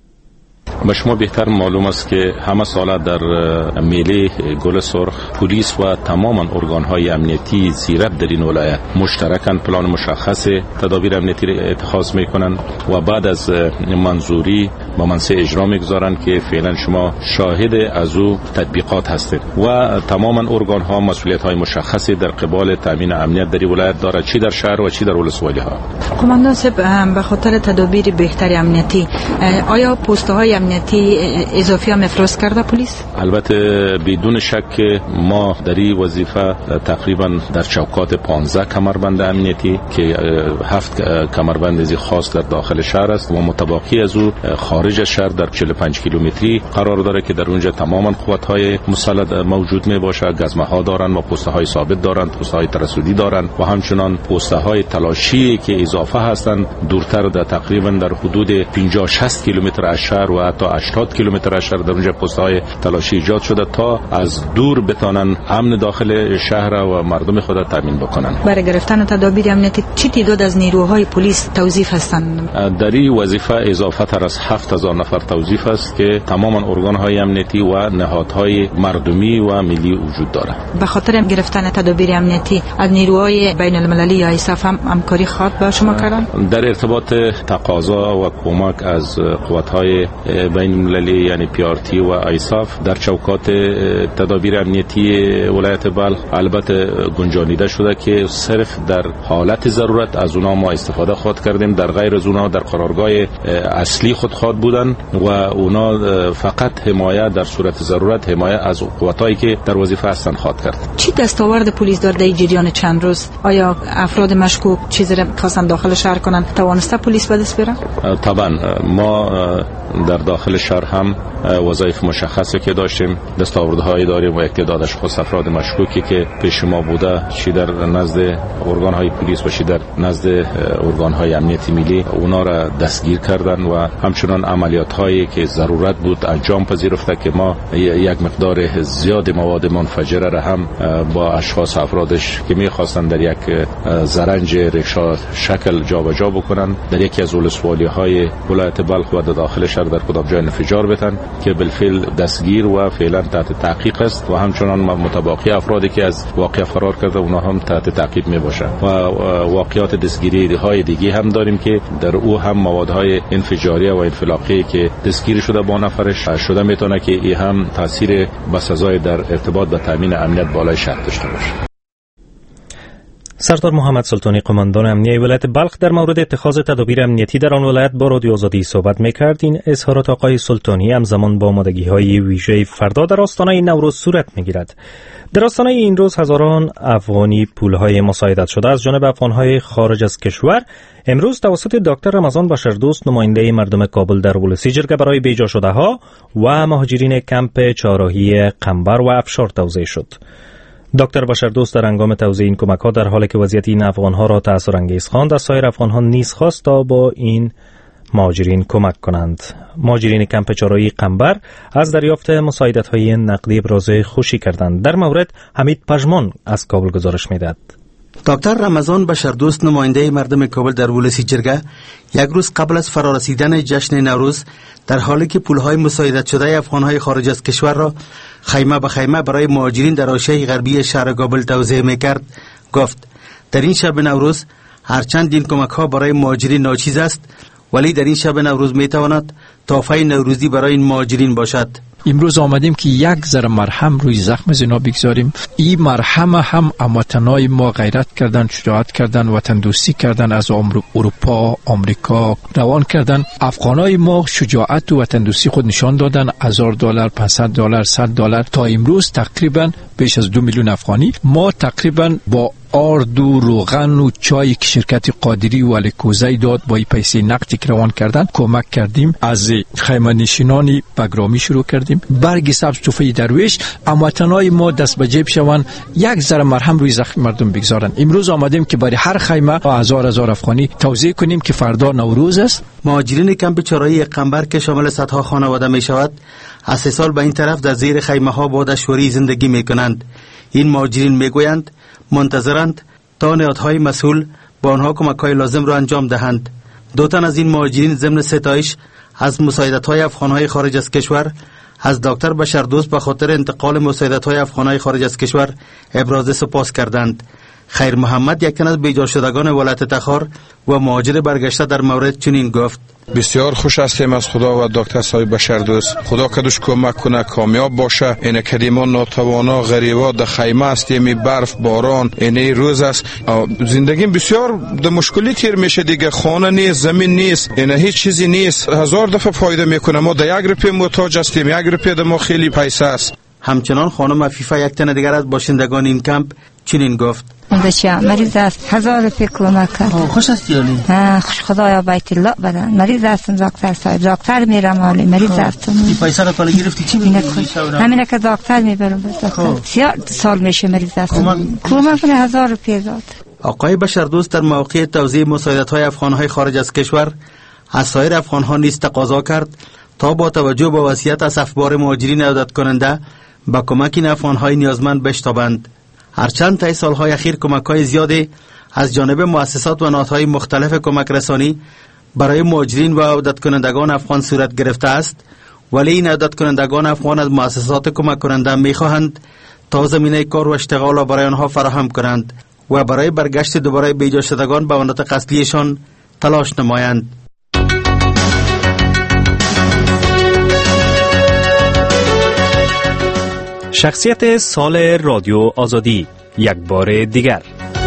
به شما بهتر معلوم است که همه ساله در میله گل سرخ پلیس و تمام ارگان‌های امنیتی زیرب در این ولایت مشترکاً پلان مشخص تدابیر امنیتی را اتخاذ می‌کنند و بعد از منظوری با منصه اجرا می‌گذارند که فعلا شما شاهد از او تطبیقات هستید و تمام ارگان‌ها مسئولیت‌های مشخصی در قبال تامین امنیت در این ولایت دارد، چی در شهر و چی در ولسوالی‌ها. قماندان صاحب، به خاطر تدابیر بهتر امنیتی آیا پست‌های امنیتی اضافی هم افراز کرده پلیس؟ البته بدون شک ما در این وظیفه تقریبا در چوکات پانزده کمربند امنیتی که هفت کمربند از خاص در داخل شهر است و متباقی از او خارج از شهر در چهل و پنج کیلومتری قرار داره که در اونجا تماما قوت‌های مسلح موجود می باشه. گزمه‌ها دارن و پست‌های ثابت دارن، پست‌های ترصدی دارن و همچنان پست‌های تلاشی که اضافه هستند دورتر در تقریبا در حدود پنجاه شصت کیلومتر از شهر و تا هشتاد کیلومتر از شهر در اونجا پست‌های تلاشی ایجاد شده تا از دور بتانن امن داخل شهر و مردم خود تامین بکنن. برای گرفتن تدابیر امنیتی چه تعداد از نیروهای پلیس توظیف هستند؟ در این وظیفه اضافه تر از هفت هزار نفر توظیف است که تماما ارگان‌های امنیتی و نهادهای مردمی و ملی وجود دارد. به خاطر گرفتن تدابیر امنیتی از نیروهای بین المللی یا ایساف هم همکاری خواهد با شما کردن؟ در ارتباط تقاضا و کمک از قوت‌های بین المللی یعنی پی آر تی و ایساف در چوکات تدابیر امنیتی ولایت بلخ البته گنجانیده شده که صرف در حالت ضرورت از اونا ما استفاده خود کردیم، در غیر از اونا در قرارگاه اصلی خود خواد بودن و اونا فقط حمایت در صورت ضرورت حمایت از قوتایی که در وظیفه هستن خواد کرد. چی دستاورد پلیس در در جریان چند روز؟ آیا افراد مشکوک چیزی را خواستن داخل شهر کنن توانسته پلیس به دست بیاره؟ طبعا ما در داخل شهر هم وظایف مشخصی که داشتیم، دستاوردهایی داریم و اقتدار اشخاص افراد مشکوکی که پیش ما بوده چی در نزد ارگان‌های پلیس و چی در نزد ارگان‌های امنیتی ملی اونا را دستگیر کردن و همچنان عملیات‌هایی که ضرورت بود انجام پذیرفته که ما یک مقدار زیاد مواد منفجره را هم با اشخاص افرادش که می‌خواستن در یک زرنج رکشا شکل جابجا بکنن در یکی از ولسوالی‌های ولایت بلخ و داخل شهر در کدام جای انفجار بتن که بالفعل دستگیر و فعلا تحت تحقیق است و همچنان متباقی افرادی که از واقعه فرار کرده اونا هم تحت تعقیب می باشند و واقعات دستگیری های دیگه هم داریم که در او هم موادهای انفجاری و انفلاقی که دستگیر شده با نفرش شده میتونه که این هم تاثیر بسزای در ارتباط با تامین امنیت بالای شهر داشته باشه. سردار محمد سلطانی قماندان امنیه ولایت بلخ در مورد اتخاذ تدابیر امنیتی در آن ولایت با رادیو آزادی صحبت می‌کرد. این اظهارات آقای سلطانی همزمان با آمادگی‌های ویژه فردا در آستانه نوروز صورت می‌گیرد. در آستانه این روز هزاران افغانی پول‌های مساعدت شده از جانب افغان‌های خارج از کشور امروز توسط دکتر رمضان بشردوست نماینده مردم کابل در ولسی جرگه برای بیجا شده‌ها و مهاجرین کمپ چهارراهی قنبر و افشار توزیع شد. دکتر بشردوست در هنگام توزیع این کمک‌ها در حالی که وضعیت این افغان‌ها را تأثیرانگیز خواند، از سایر افغان‌ها نیز خواست تا با این مهاجرین کمک کنند. مهاجرین کمپ چهارراهی قنبر از دریافت مساعدت‌های نقدی ابراز خوشی کردند. در مورد حمید پژمان از کابل گزارش می‌دهد. دکتر رمضان بشردوست نماینده مردم کابل در ولسی جرگه یک روز قبل از فرارسیدن جشن نوروز در حالی که پولهای مساعدت شده افغانهای خارج از کشور را خیمه به خیمه برای مهاجرین در حاشیه غربی شهر کابل توزیع می‌کرد گفت در این شب نوروز هرچند این کمک‌ها برای مهاجرین ناچیز است، ولی در این شب نوروز می‌تواند تحفه نوروزی برای این مهاجرین باشد. امروز آمدیم که یک ذره مرهم روی زخم زنا بگذاریم. این مرهم هم هموطنای ما غیرت کردن، شجاعت کردن، وطن دوستی کردن، از اروپا، آمریکا روان کردن. افغانای ما شجاعت و وطن دوستی خود نشان دادن. هزار دلار، پانصد دلار، صد دلار تا امروز تقریبا بیش از دو میلیون افغانی ما تقریبا با آرد و روغن و چای که شرکت قادری و الکوزی داد با این پیسه نقدی که روان کردن کمک کردیم. از خیمه نشینانی بگرامی شروع کردیم. برگ سبز توفه درویش هموطنای ما دست به جیب شوند، یک ذره مرهم روی زخم مردم بگذارن. امروز آمدیم که برای هر خیمه هزار هزار افغانی توزیع کنیم که فردا نوروز است. مهاجرین کمپ چهارراهی قنبر که شامل صدها خانواده می شود از سه سال به این طرف در زیر خیمه ها با دشواری زندگی می کنند. این مهاجرین می گویند منتظرند تا نهادهای مسئول با آنها کمک‌های لازم را انجام دهند. دو تن از این مهاجرین ضمن ستایش از مساعدت‌های افغان‌های خارج از کشور از دکتر بشردوست به خاطر انتقال مساعدت‌های افغان‌های خارج از کشور ابراز سپاس کردند. خیر محمد یک تن از بیجا شدگان ولایت تخار و مهاجر برگشته در مورد چنین گفت: بسیار خوش هستیم از خدا و دکتر صاحب بشردوست. خدا کدوش کمک کنه کامیاب باشه. این کدیمان ناتوانا غریبا در خیمه هستیم، برف باران این روز است. زندگی بسیار در مشکلی تیر میشه دیگه. خانه نیست، زمین نیست، این هیچ چیزی نیست. هزار دفعه فایده میکنه. ما در یک روپیه محتاج هستیم، یک روپیه در ما خیلی پیسه است. همچنان خانم عفیفه یک تن دیگر از باشندگان این کمپ چنین گفت: بچه مریض است، هزار روپیه کمک کرد. خوش است یالی؟ ها خوش، خدایا بیت الله بدن. مریض هستم دکتر صاحب، دکتر میرم حالی مریض هستم. این پیسه را کالا گرفتی چی می‌کنی؟ همینه که دکتر میبرم دکتر. سیاه سال میشه مریض هستم. کمک کنه هزار روپیه داد. آقای بشردوست در موقع توزیع مساعدت‌های افغان‌های خارج از کشور از سایر افغان‌ها نیز تقاضا کرد تا با توجه به وضعیت اسفبار مهاجرین عودت کننده با کمک این افغان‌های نیازمند بشتابند. هرچند طی سالهای اخیر کمک‌های زیادی از جانب مؤسسات و نهادهای مختلف کمک رسانی برای مهاجرین و عودت کنندگان افغان صورت گرفته است، ولی این عودت کنندگان افغان از مؤسسات کمک کننده می‌خواهند تا زمینه کار و اشتغال را برای آنها فراهم کنند و برای برگشت دوباره بیجا شدگان به مناطق اصلیشان تلاش نمایند. شخصیت سال رادیو آزادی یک بار دیگر.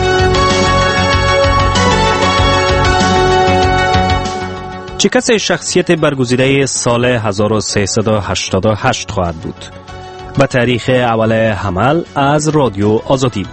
چه کسی شخصیت برگزیده سال هزار و سیصد و هشتاد و هشت خواهد بود؟ به تاریخ اول حمل از رادیو آزادی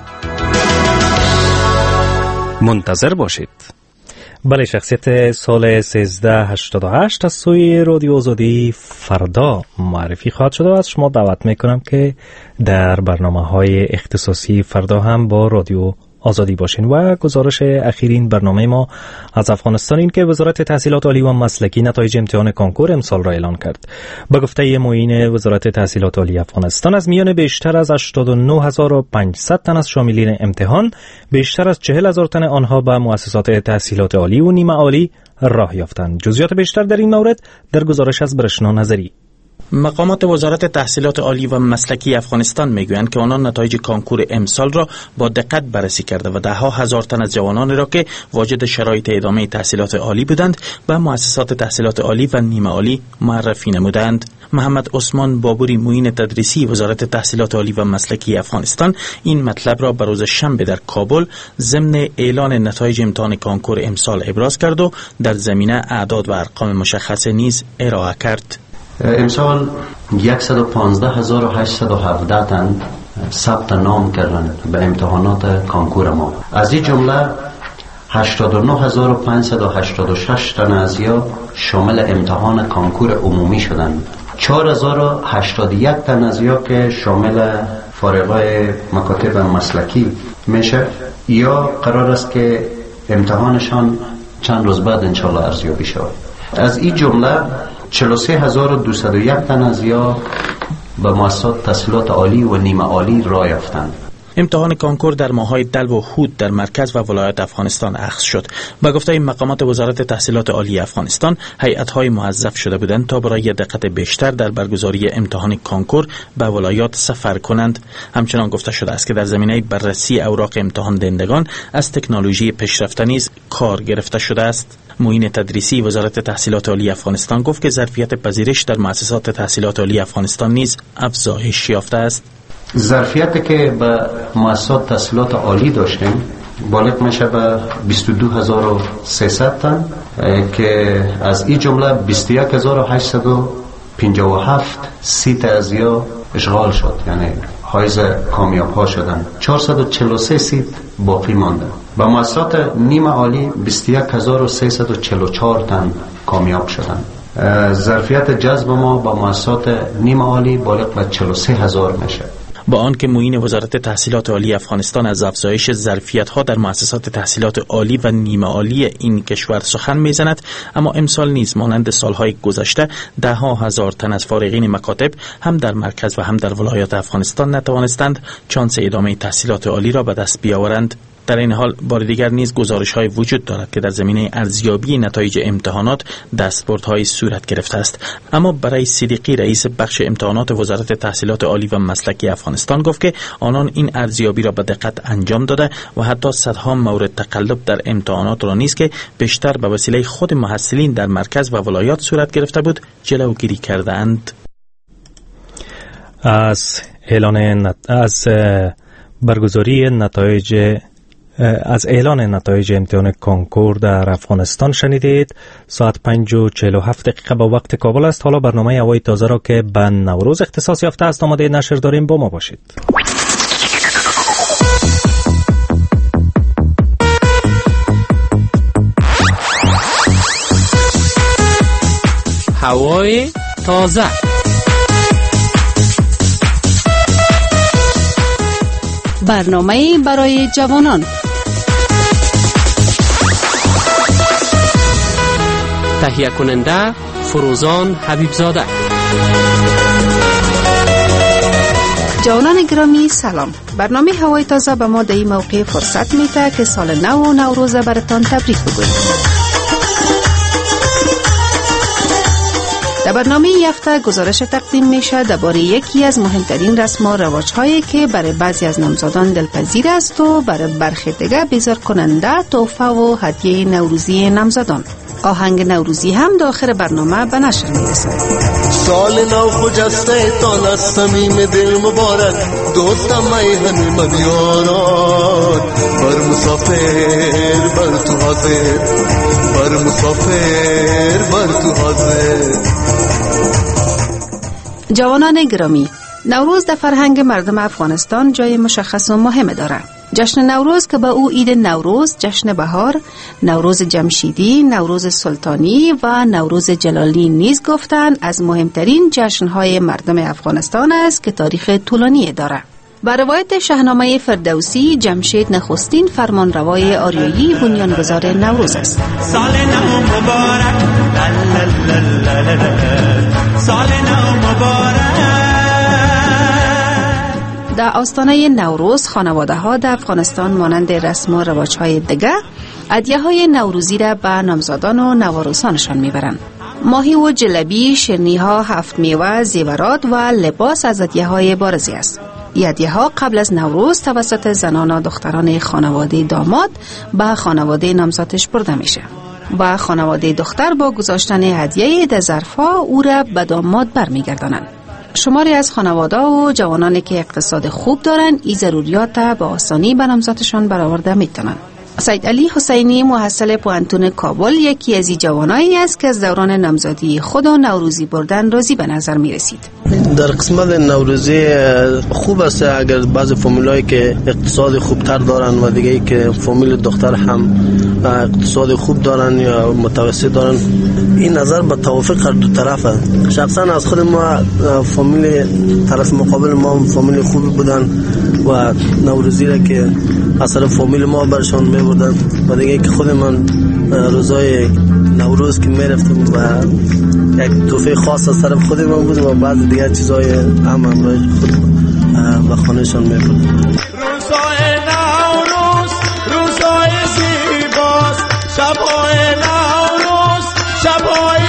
منتظر باشید. بله، شخصیت سال سیزده هشتاد و هشت از سوی رادیو آزادی فردا معرفی خواهد شد و از شما دعوت میکنم که در برنامه های اختصاصی فردا هم با رادیو آزادی باشین. و گزارش اخیر این برنامه ما از افغانستان این که وزارت تحصیلات عالی و مسلکی نتایج امتحان کنکور امسال را اعلان کرد. به گفته معین وزارت تحصیلات عالی افغانستان، از میان بیشتر از هشتاد و نه هزار و پانصد تن از شاملین امتحان، بیشتر از چهل هزار تن آنها به مؤسسات تحصیلات عالی و نیمه عالی راه یافتند. جزئیات بیشتر در این مورد در گزارش از برشنا نظری. مقامات وزارت تحصیلات عالی و مسلکی افغانستان میگویند که آنان نتایج کنکور امسال را با دقت بررسی کرده و ده ها هزار تن از جوانان را که واجد شرایط ادامه تحصیلات عالی بودند به مؤسسات تحصیلات عالی و نیمه عالی معرفی نمودند. محمد عثمان بابوری معین تدریسی وزارت تحصیلات عالی و مسلکی افغانستان این مطلب را به روز شنبه در کابل ضمن اعلان نتایج امتحان کانکور امسال ابراز کرد و در زمینه اعداد و ارقام مشخص نیز ارائه کرد. امسال صد و پانزده هزار و هشتصد و هفده تن ثبت نام کردن به امتحانات کانکور ما. از این جمله هشتاد و نه هزار و پانصد و هشتاد و شش تن از یا شامل امتحان کانکور عمومی شدند. چهار هزار و هشتاد و یک تن از یا که شامل فارغای مکاتب مسلکی میشه یا قرار است که امتحانشان چند روز بعد انشالله ارزیابی شود. از این جمله چهل و سه هزار و دویست و یک تن از یا به مؤسسات تحصیلات عالی و نیمه عالی راه یافتند. امتحان کانکور در ماه‌های دلو و هود در مرکز و ولایات افغانستان اخذ شد. با گفته مقامات وزارت تحصیلات عالی افغانستان، هیئت‌های موظف شده بودند تا برای دقت بیشتر در برگزاری امتحان کانکور به ولایات سفر کنند. همچنان گفته شده است که در زمینه بررسی اوراق امتحان دهندگان از تکنولوژی پیشرفته نیز کار گرفته شده است. معین تدریسی وزارت تحصیلات عالی افغانستان گفت که ظرفیت پذیرش در مؤسسات تحصیلات عالی افغانستان نیز افزایش یافته است. ظرفیتی که به مؤسسات تحصیلات عالی داشتیم بالغ میشه به بیست و دو هزار و سیصد تن که از این جمله بیست و یک هزار و هشتصد و پنجاه و هفت سیت از یا اشغال شد، یعنی حائز کامیاب ها شدن. چهارصد و چهل و سه سیت باقی مانده. به مؤسسات نیمه عالی بیست و یک هزار و سیصد و چهل و چهار تن کامیاب شدند. ظرفیت جذب ما با مؤسسات نیمه عالی بالغ به چهل و سه هزار میشه. با آنکه معین وزارت تحصیلات عالی افغانستان از افزایش ظرفیت‌ها در مؤسسات تحصیلات عالی و نیمه عالی این کشور سخن می‌زند، اما امسال نیز مانند سالهای گذشته ده ها هزار تن از فارغین مکاتب هم در مرکز و هم در ولایات افغانستان نتوانستند چانس ادامه تحصیلات عالی را به دست بیاورند. در این حال بار دیگر نیز گزارش‌های وجود دارد که در زمینه ارزیابی نتایج امتحانات دستبردهای صورت گرفته است. اما برای صدیقی رئیس بخش امتحانات وزارت تحصیلات عالی و مسلکی افغانستان گفت که آنان این ارزیابی را به دقت انجام داده و حتی صدها مورد تقلب در امتحانات را نیز که بیشتر به وسیله خود محصلین در مرکز و ولایات صورت گرفته بود جلوگیری کردند. از اعلان نت... از برگزاری نتایج از اعلان نتایج امتحان کانکور در افغانستان شنیدید. ساعت پنج و چهل و هفت دقیقه با وقت کابل است. حالا برنامه هوای تازه را که به نوروز اختصاص یافته است آماده نشر داریم، با ما باشید. هوای تازه. برنامه برای جوانان. تهیه کننده فروزان حبیبزاده. جوانان گرامی سلام. برنامه هوای تازه به ما در این موقع فرصت میده که سال نو و نوروز براتان تبریک بگوییم. در برنامه این هفته گزارش تقدیم میشه درباره یکی از مهمترین رسم و رواج‌هایی که برای بعضی از نامزادان دلپذیر است و برای برخی دیگر بیزار کننده تحفه و هدیه نوروزی نامزادان. آهنگ نوروزی هم در آخر برنامه به نشر میرسد. سال نو خجسته تان از صمیم دل مبارک، دوستم میهن مدیاران، بر مسافر بر تو حاضر، بر مسافر بر تو حاضر. جوانان گرامی، نوروز در فرهنگ مردم افغانستان جای مشخص و مهم دارد. جشن نوروز که به او عید نوروز، جشن بهار، نوروز جمشیدی، نوروز سلطانی و نوروز جلالی نیز گفتند از مهمترین جشنهای مردم افغانستان است که تاریخ طولانی دارد. بر روایت شاهنامه فردوسی، جمشید نخستین فرمانروای آریایی بنیانگذار نوروز است. سال نو مبارک، سال نو مبارک. در آستانه نوروز خانواده ها در افغانستان مانند رسم و رواج دیگر هدیه های نوروزی را به نامزادان و نوارسانشان میبرند. ماهی و جلبی، شیرینی ها، هفت میوه، زیورات و لباس از هدیه های بارزی است. این هدیه ها قبل از نوروز توسط زنان و دختران خانواده داماد به خانواده نامزادش برده میشه. و خانواده دختر با گذاشتن هدیه در ظرف‌ها او را به داماد برمیگردانند. شماری از خانواده و جوانانی که اقتصاد خوب دارند این ضروریات به آسانی به نامزدشان برآورده میتونند. سید علی حسینی محصل پوانتون کابل یکی از این جوانایی است که از دوران نامزدی خود و نوروزی بردن راضی به نظر می رسید. در قسمت نوروزی خوب است اگر بعض فامیلایی که اقتصاد خوبتر دارن و دیگه ای که فامیل دختر هم اقتصاد خوب دارن یا متوسط دارن، این نظر به توافق هر دو طرفه. شخصا از خود ما فامیل طرف مقابل ما فامیل خوبی بودن و نوروزی را که اثر فامیل ما برشان می بودن و دیگه که خود من روزای نوروز که می رفتم و یک تحفه خاص از طرف خود من بود و بعض دیگه چیزای هم همراه خود و خانهشان می بود. روزای نوروز روزای زیباست، شبای نوروز شبای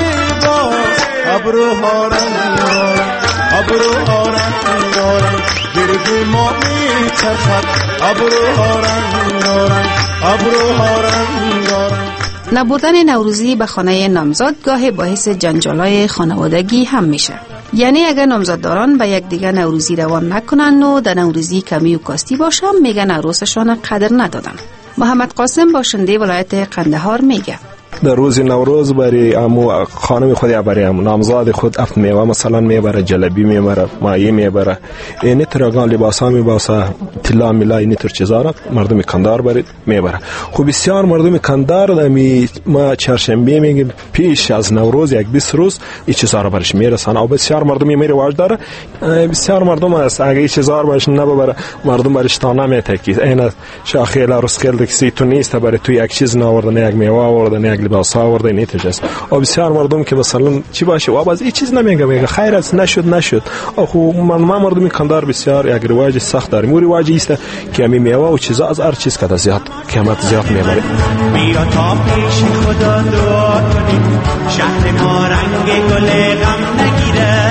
زیباست، ابروها رنگارنگ ابروها رنگارنگ گرد ما می چرخد، ابروها رنگارنگ ابروها رنگارنگ. نبردن نوروزی به خانه نامزد گاهی باعث جنجالای خانوادگی هم میشه. یعنی اگر نامزدداران به یک دیگه نوروزی روان نکنن و در نوروزی کمی و کاستی باشن، میگن عروسشان قدر ندادن. محمد قاسم باشنده ولایت قندهار میگه در روز نوروز برای امو خانم خود یا برای امو نامزاد خود افت میوه مثلا میبره، جلبی میبره، مایه میبره، اینی ترگان لباس ها میباسه، طلا میلا اینی تر چیزا را مردم کندار برید میبره. خب بسیار مردم کندار دمی ما چهارشنبه میگیم پیش از نوروز یک بیست روز این چیزا را برش میرسن و بسیار مردمی میره واج داره. بسیار مردم است اگه این چیزا را برش نببره مردم برش تا نمیتکی. این شاخیل رسکل دکسی تو نیست برای تو یک چیز نآوردن، یک میوه آوردن، یک لباس آورده نیتش است. و بسیار مردم که مثلا چی باشه و باز این چیز نمیگه، میگه خیر است نشد نشد. آخو من ما مردم کندار بسیار یک رواج سخت داریم. اون رواج است که همین میوه و چیزا از هر چیز که زیاد قیمت زیاد میبره. بیا تا پیش خدا دعا کنیم، شهر ما رنگ گل غم نگیره،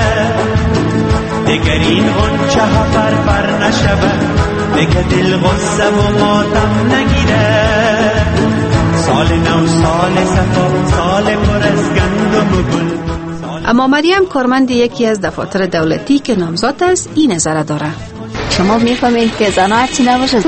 دیگر این غنچه ها فرفر نشود، دیگر دل غصه و ماتم نگیره. سال نو سال صفا سال پر از گندم و گل. اما مریم کارمند یکی از دفاتر دولتی که نامزد است این نظر داره. شما میفهمید که زن هرچی نباشه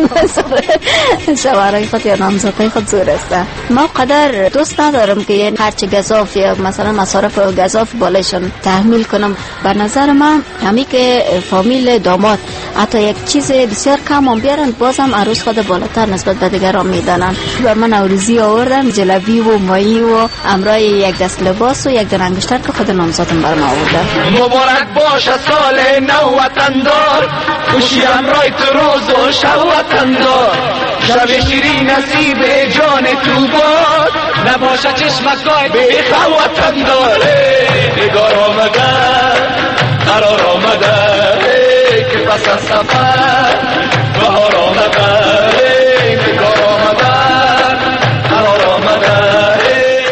شوهرای خود یا نامزدای خود زور است. ما قدر دوست ندارم که یعنی هرچی گزاف یا مثلا مصارف گزاف بالایشان تحمیل کنم. به نظر من همی که فامیل داماد حتی یک چیز بسیار کم هم بیارن بازم عروس خود بالاتر نسبت به دیگران میدانن. بر من نوروزی آوردم جلبی و مایی و امرای یک دست لباس و یک دن انگشتر که خود نامزدم برام آورده. مبارک باشه سال نو وطندار، خوشی امرای تو روز و شب وطندار، شب شیرین نصیب جان تو باد، نباشه چشمکای بیخوا وطندار. نگار آمده قرار آمده که پس از سفر بهار آمده، نگار آمده قرار آمده.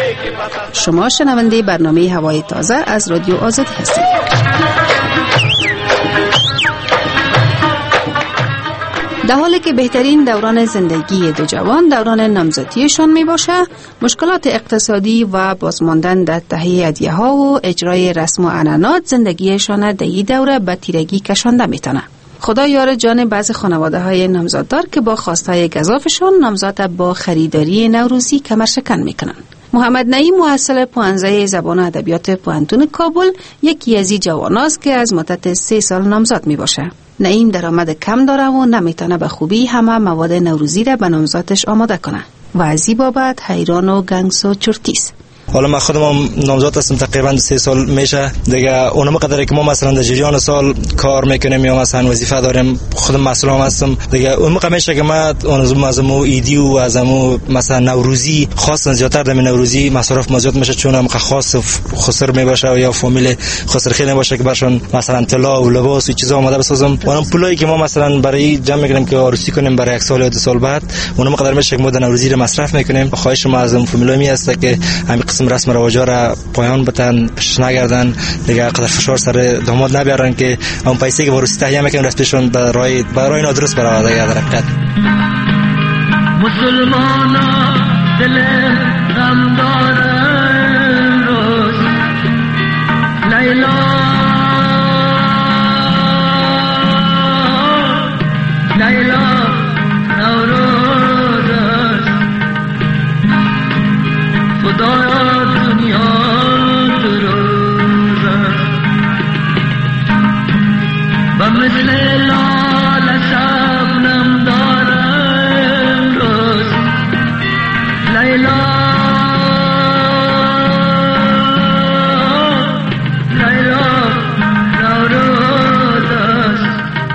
شما شنونده برنامه هوای تازه از رادیو آزادی هستید. در حالی که بهترین دوران زندگی دو جوان دوران نامزدیشان می باشه، مشکلات اقتصادی و بازماندن در تهیه هدیه ها و اجرای رسم و عنعنات زندگیشان در این دوره به تیرگی کشانده میتونه. خدا یار جان بعض خانواده های نامزددار که با خواستهای گزافشان نامزد با خریداری نوروزی کمرشکن میکنن. محمد نعیم محصل پوانزه زبان و ادبیات پوانتون کابل یکی از این جواناست که از مدت سه سال نامزد می باشه. نعیم درآمد کم داره و نمیتونه به خوبی همه مواد نوروزی را به نامزدش آماده کنه و از این بابت حیران و گنگس و چرتیست. حالا من خودم نامزد هستم تقریبا سه سال میشه دیگه. اونم قدری که ما مثلا در جریان سال کار میکنیم یا مثلا وظیفه داریم خودم مسئول هستم دیگه. اون موقع میشه که ما اون از مو ایدی و از مو مثلا نوروزی خاص زیادتر در نوروزی مصرف مزیاد میشه چون هم خاص خسر میباشه یا فامیل خسر خیلی باشه که برشون مثلا طلا و لباس و چیزا آماده بسازم. اونم پولایی که ما مثلا برای جمع میکنیم که عروسی کنیم برای یک سال یا دو سال بعد اونم قدر میشه که ما در نوروزی رو مصرف میکنیم. خواهش ما از فامیلای می هست که همین قسم رسم رواجا را پایان بدن، پش نگردن دیگه، قدر فشار سر داماد نبیارن که اون پیسه که عروسی تهیه میکنن رسمشون به راه به راه نادرست برآورده گردن. مسلمانا دل غم دارم روز لیلا لیلا نوروز است خدایا دنیا دروز است و مثل لال شبنم دارم روز لیلا لیلا نوروز است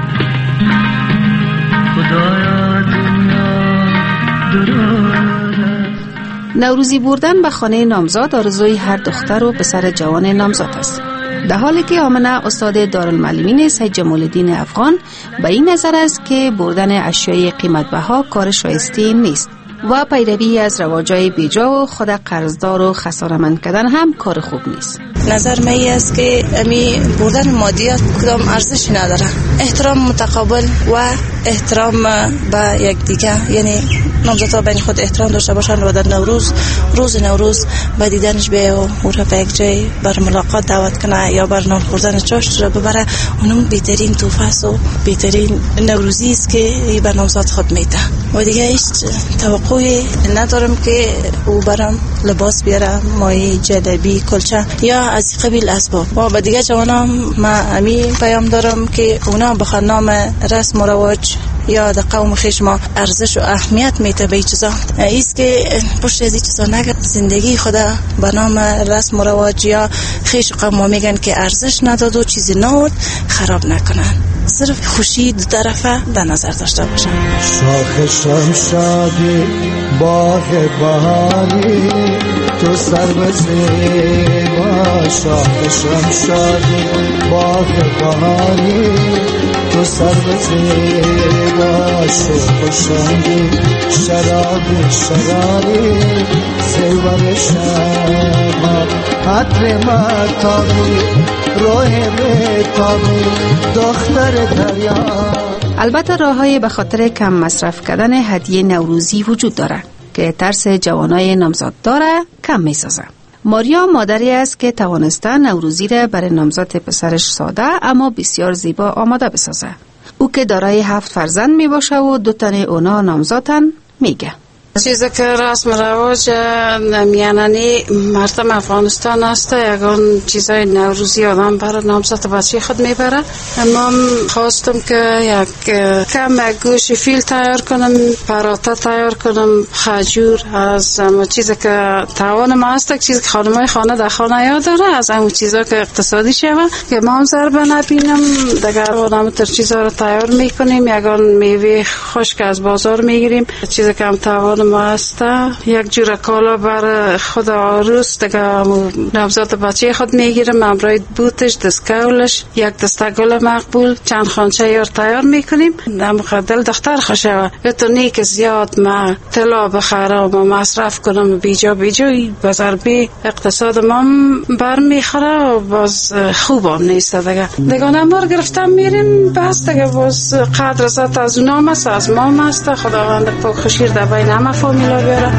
خدایا دنیا دروز است. نوروزی بردن به خانه نامزاد آرزوی هر دختر و پسر جوان نامزاد است. در حالی که آمنه استاد دارالمعلمین سید جمال الدین افغان به این نظر است که بردن اشیای قیمت بها کار شایسته نیست و پیروی از رواجای بیجا و خود قرضدار و خساره‌مند کردن هم کار خوب نیست. نظر من است که امی بردن مادیات کدام ارزش نداره. احترام متقابل و احترام به یک دیگه، یعنی نامزدها بین خود احترام داشته باشند و در نوروز روز نوروز به دیدنش بیه و او را به یک جای بر ملاقات دعوت کنه یا بر نان خوردن چاشت را ببره. اونم بهترین توفه است و بهترین نوروزی است که به نامزد خود میده و دیگه هیچ توقعی ندارم که او برام لباس بیاره، مایه جلبی کلچه یا از قبیل اسباب. و به دیگه جوانان ما امی پیام دارم که اونا به نام رسم و رواج یا در قوم خیش ما ارزش و اهمیت میته به چیزا ایست که پشت از این چیزا نگه زندگی خدا به نام رسم و رواج یا خیش قوم ما میگن که ارزش نداد و چیزی نود خراب نکنن. صرف خوشی دو طرفه در نظر داشته باشن. شاخ شمشادی باغ بهاری تو سر بزیبا، شاخ شمشادی باغ بهاری تو سر بزیبا، شوق شنگی شرابی شراری زیور شما عطر مطابی روح مطابی دختر دریا. البته راه‌های به خاطر کم مصرف کردن هدیه نوروزی وجود داره که ترس جوانای نامزاد داره کم می‌سازه. ماریا مادری است که توانسته نوروزی را برای نامزد پسرش ساده اما بسیار زیبا آماده بسازه. او که دارای هفت فرزند می باشه و دو تن اونا نامزادن میگه. چیزی که رسم رواج میانانی مردم افغانستان است، یکان چیزای نوروزی آدم برای نامزد بچه خود میبره. اما خواستم که یک کم گوش فیل تیار کنم، پراتا تیار کنم، خجور از اما چیزی که توان ما است، چیزی که خانمای خانه در خانه یاد داره، از اون چیزا که اقتصادی شوه که ما هم ضربه نبینم. دیگر آدم تر چیزا رو تیار میکنیم، یکان میوه خشک از بازار میگیریم، چیزی که هم توان ما است. یک جور کالا بر خود عروس دیگه نوزاد بچه خود میگیرم، امرای بوتش، دستکولش، یک دسته گل مقبول، چند خانچه یار تیار میکنیم. نمخ دل دختر خوشه و تو نیک زیاد ما طلا بخرم و مصرف کنم بیجا بیجا به ضربه اقتصاد ما بر میخوره و باز خوبم نیست. دیگه دیگه نمار گرفتم میریم بس دیگه باز قدر ازت از اونا مست از ما مست. خداوند پاک خوشیر در بین همه فامیلا بیاره.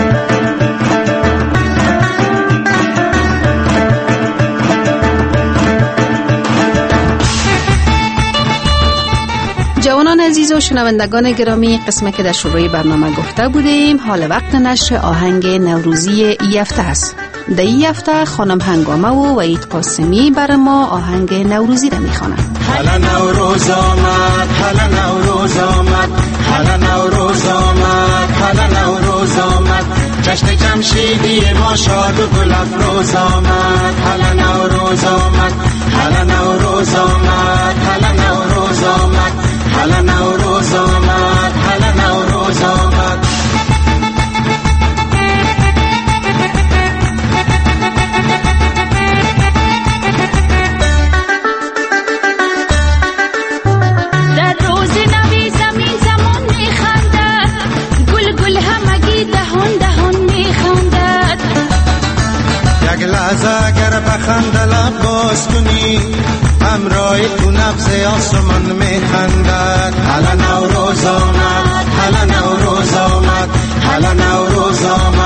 جوانان عزیز و شنوندگان گرامی، قسمه که در شروع برنامه گفته بودیم حال وقت نشر آهنگ نوروزی ای هفته است. در ای هفته خانم هنگامه و وحید قاسمی بر ما آهنگ نوروزی را میخوانند. حالا نوروز آمد، حالا نوروز آمد، حالا نوروز آمد، حالا نوروز آمد، جشن جمشیدی ما شاد و گل افروز آمد. حالا نوروز آمد، حالا نوروز آمد، حالا نوروز آمد، حالا نوروز آمد، حالا نوروز آمد. در روز نوی زمین زمان میخندد، گل گل همگی دهان دهان میخندد. یک لحظه اگر بخنده لب باز کنی، همراه تو نبض آسمان میخندد. حالا نوروز آمد، حالا نوروز آمد، حالا نوروز آمد،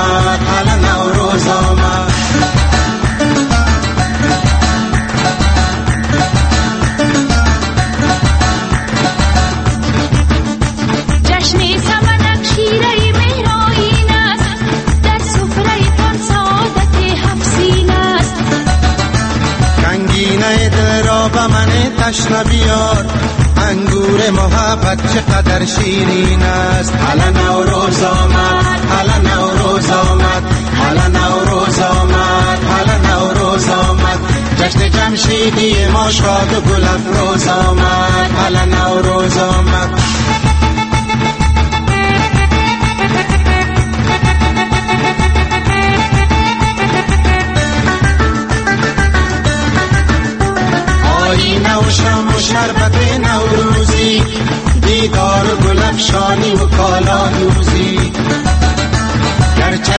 تشنه بیار، انگور محبت چقدر شیرین است. حالا نوروز آمد، حالا نوروز آمد، حالا نوروز آمد، حالا نوروز آمد، جشن جمشیدی ما شاد و گل افروز آمد. حالا نوروز آمد.